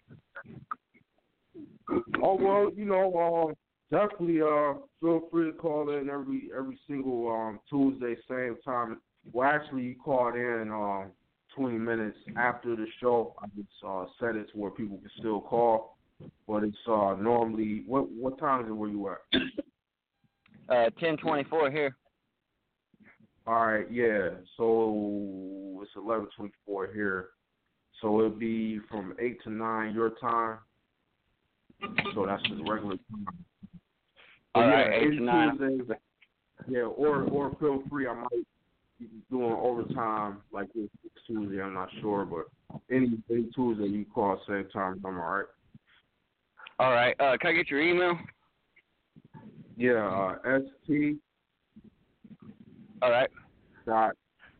Oh, well, definitely feel free to call in every single Tuesday, same time. Well, actually, you called in 20 minutes after the show. I just set it to where people can still call. But it's normally, what time is it where you at? 10:24 here. All right, yeah. So it's 11:24 here. So it'll be from 8 to 9 your time. So that's the regular time. All right, 8 to 9. Tuesday, yeah, or feel free. I might, doing overtime like this Tuesday, I'm not sure, but any Tuesday you call same time, I'm all right. All right. Can I get your email? Yeah, ST. All right. Dot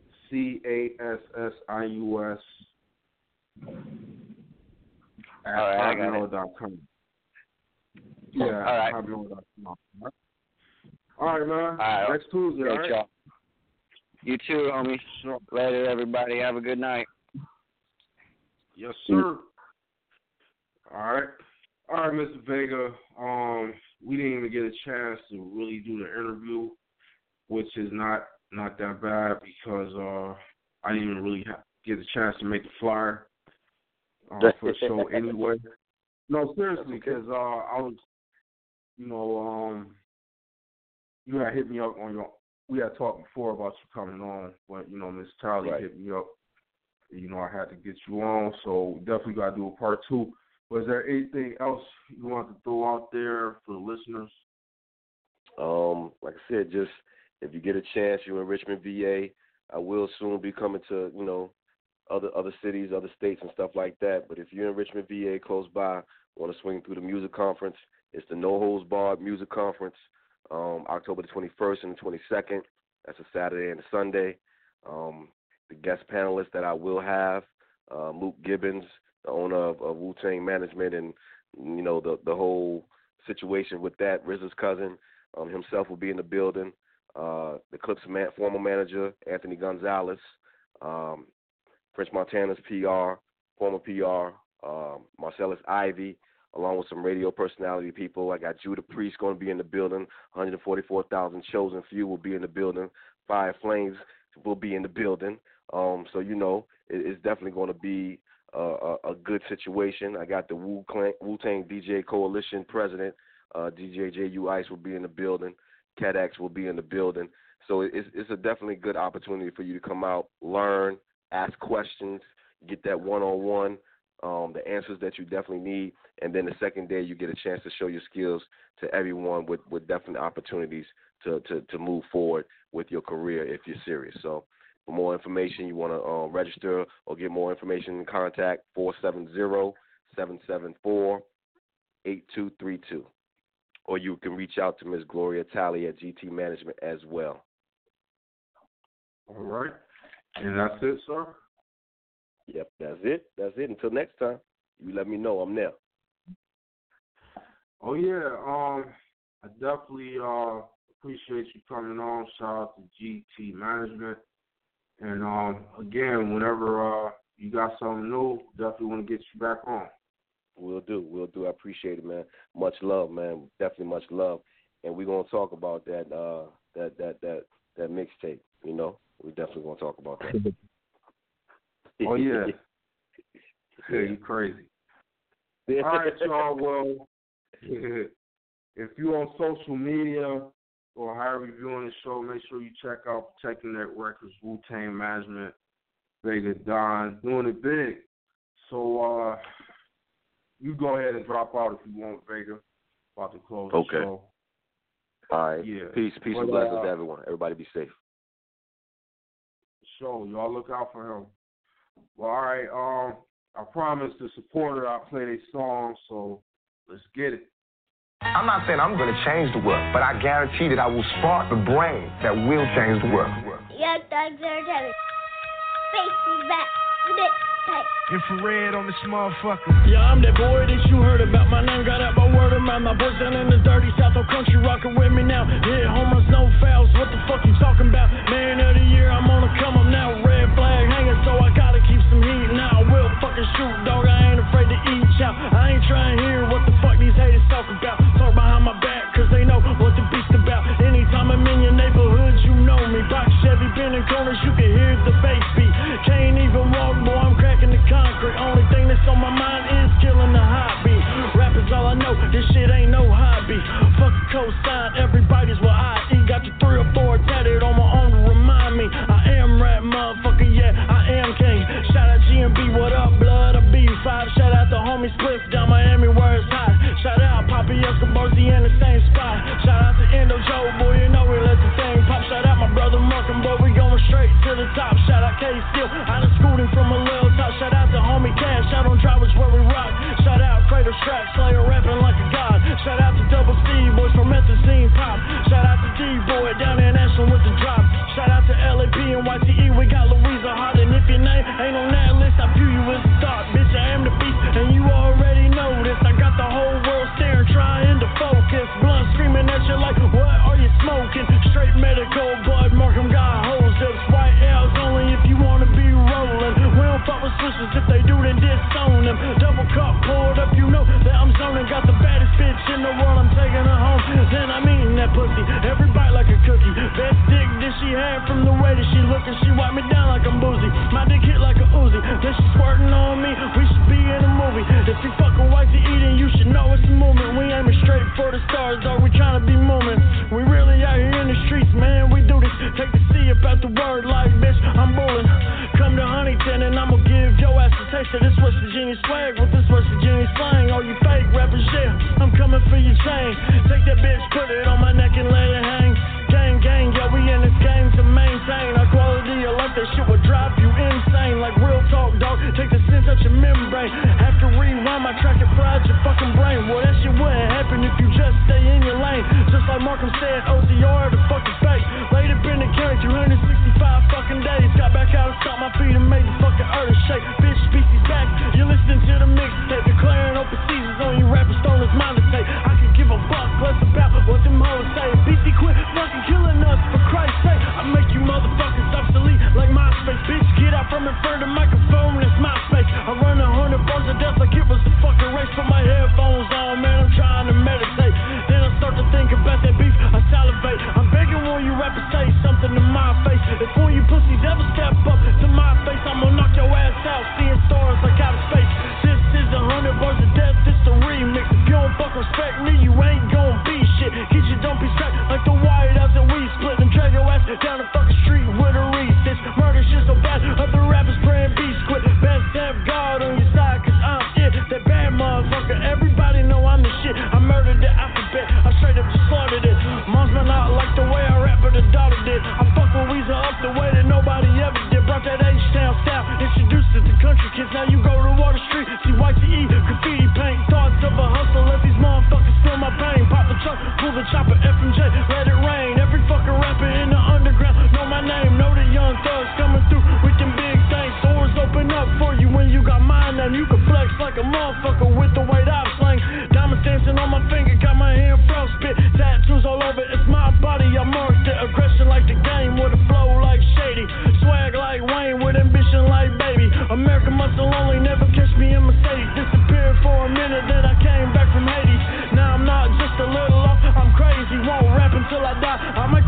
CASSIUS at hotmail.com. Yeah, all right. hotmail.com. All right, man. All right. Next Tuesday, all right? Y'all. You too, homie. Sure. Later, everybody. Have a good night. Yes, sir. All right, Mr. Vega. We didn't even get a chance to really do the interview, which is not that bad because I didn't even really get a chance to make the flyer for the show anyway. No, seriously, because I was, you had hit me up on your. We had talked before about you coming on, but Miss Charlie hit me up. I had to get you on, so definitely got to do a part 2. Was there anything else you want to throw out there for the listeners? Like I said, just if you get a chance, you're in Richmond, VA. I will soon be coming to other cities, other states, and stuff like that. But if you're in Richmond, VA, close by, want to swing through the music conference, it's the No Holds Barred Music Conference, October the 21st and the 22nd. That's a Saturday and a Sunday. The guest panelists that I will have, Luke Gibbons, the owner of Wu-Tang Management, and the whole situation with that. RZA's cousin himself will be in the building. The Clips former manager, Anthony Gonzalez, French Montana's PR, former PR, Marcellus Ivy, along with some radio personality people. I got Judah Priest going to be in the building. 144,000 Chosen Few will be in the building. Fire Flames will be in the building. So it's definitely going to be a good situation. I got the Wu-Tang DJ Coalition president, DJ J.U. Ice will be in the building. CADX will be in the building. So it's a definitely good opportunity for you to come out, learn, ask questions, get that one-on-one, the answers that you definitely need. And then the second day you get a chance to show your skills to everyone with definite opportunities to move forward with your career if you're serious. So for more information, you want to register or get more information, contact 470-774-8232. Or you can reach out to Ms. Gloria Talley at GT Management as well. All right. And that's it, sir? Yep, that's it. That's it. Until next time, you let me know. I'm there. Oh, yeah. I definitely appreciate you coming on. Shout out to GT Management. And, again, whenever you got something new, definitely want to get you back on. We'll do. I appreciate it, man. Much love, man. Definitely much love. And we're going to talk about that mixtape, We definitely going to talk about that. Oh, yeah. Yeah, you crazy. All right, y'all. Well, if you're on social media or however you're viewing the show, make sure you check out Protecting That Records, Wu-Tang Management, Vega Don, doing it big. So you go ahead and drop out if you want, Vega. About to close the show. All right. Yeah. Peace and blessings to everyone. Everybody be safe. So y'all look out for him. Well, all right. I promised the supporter I'll play their song, so let's get it. I'm not saying I'm going to change the world, but I guarantee that I will spark the brain that will change the world. Young Thugs Entertainment. Faces back. Infrared on this motherfucker. Yeah, I'm that boy that you heard about. My name got out by word of mouth. My boys down in the dirty South of country rockin' with me now. Yeah, homers, no fouls. What the fuck you talking about? Man of the year, I'm on the come up now. Red flag hanging, so I gotta keep some heat now. I will fucking shoot, dog. I ain't afraid to eat chow. I ain't trying to hear what the fuck these haters talk about. Talk behind my back, cause they know what the beast about. Anytime I'm in your neighborhood, you know me. Box Chevy, bending corners, you can hear the bass beat. Can't even walk, boy, I'm cracking the concrete. Only thing that's on my mind is killing the hobby. Rap is all I know, this shit ain't no hobby. Fuck a cosign, everybody's what I eat. Got the 3 or 4 tatted on my arm to remind me I am rap, motherfucker, yeah, I am king. Shout out GMB, what up, blood, a B5. Shout out the homie Spliff down Miami where it's hot. Shout out Poppy Escobar, in the same spot. Shout out to Endo Joe, boy, you know we let the thing pop. Shout out my brother Markham, boy, we going straight trap slayer rapping like a god. Shout out to Double C, boys from Methazine Pop. Shout out to D-Boy down in Ashland with the drop. Shout out to LAP and YTE, we got Louisa hot. And if your name ain't on that list, I view you as a thought. Bitch, I am the beast, and you already know this. I got the whole world staring, trying to focus. Blunt screaming at you like, what are you smoking? Straight medical, blood, Markham got hoes. That's white L's only if you wanna be rolling. We don't fuck with switches, if they do, then disown them. Double cup poured up, you know that I'm zoning. Got the baddest bitch in the world, I'm taking her home. Then I'm eating that pussy, every bite like a cookie. Best dick that she had from the way that she looking. She wipe me down like I'm boozy. My dick hit like a Uzi. Then she squirting on me, we should be in a movie. If you fucking white to eat, then you should know it's a movement. We aiming straight for the stars, dog, we trying to be moving. We really out here in the streets, man, we do this. Take the C about the word like, bitch, I'm bulling. Come to Huntington and I'ma give your ass a taste of this West Virginia swag with this West Virginia slang. All you fake rappers, yeah, I'm coming for your chain. Take that bitch, put it on my neck and let it hang. Gang, gang, yeah, we in this game to maintain our quality of life. That shit will drive you insane. Like real talk, dog, take the sense out your membrane. Have to rewind my track and fried your fucking brain. Well, that shit wouldn't happen if you just stay in your lane. Just like Markham said, OCR the fucking fake. Laid up in the county 365 fucking days. Got back out and stopped my feet and made the fucking earth shake. Bitch, species back, you're listening to the mixtape. Declaring open seasons on you rappers, stoners, mind to take. I could give a fuck less about what them hoes say. BC quit fucking killing us, for Christ's sake. I make you motherfuckers obsolete like MySpace. Bitch, get out from in front of the microphone, that's my space. I run 100 bars of death like it was a fucking race. Put my headphones on, man, I'm trying to meditate. Then I start to think about that beef, I salivate. I'm begging when you rappers say something to my face. If one of you pussies ever step up to my face, I'ma knock your ass out, seeing stars like outer space. This is 100 bars of death, this the remix. If you don't fuck respect me, you ain't gon' be shit. Get your dumpy straight like the White House and we split and drag your ass down the fucking street with a resist. Murder shit so bad, other rappers praying beast quit. Best have God on your side, cause I'm it. That bad motherfucker, everybody know I'm the shit. I murdered the alphabet, I straight up just slaughtered it. Moms may not like the way I rap, but the daughter did. I fuck with Weezer up the way that nobody ever did. Brought that H-Town style, introduced it to country kids. Now you go to Water Street, see YTE, graffiti paint. Thoughts of a hustle, let these motherfuckers feel my pain. Pop the truck, pull the chopper, FMJ, let it rain. Every fucking rapper in the underground know my name. Know the young thugs coming through with them big things. Doors open up for you when you got mine. Now you can flex like a motherfucker with the weight I slang. Diamonds dancing on my finger, got my hand frostbit. Tattoos all over, it's my body, I marked it. Aggression like the game with a flow like Shady. Swag like Wayne with ambition like Baby. American muscle only, never catch me in Mercedes. Disappeared for a minute, then I came back from Hades. Now I'm not just a little off, I'm crazy. Won't rap until I die. I might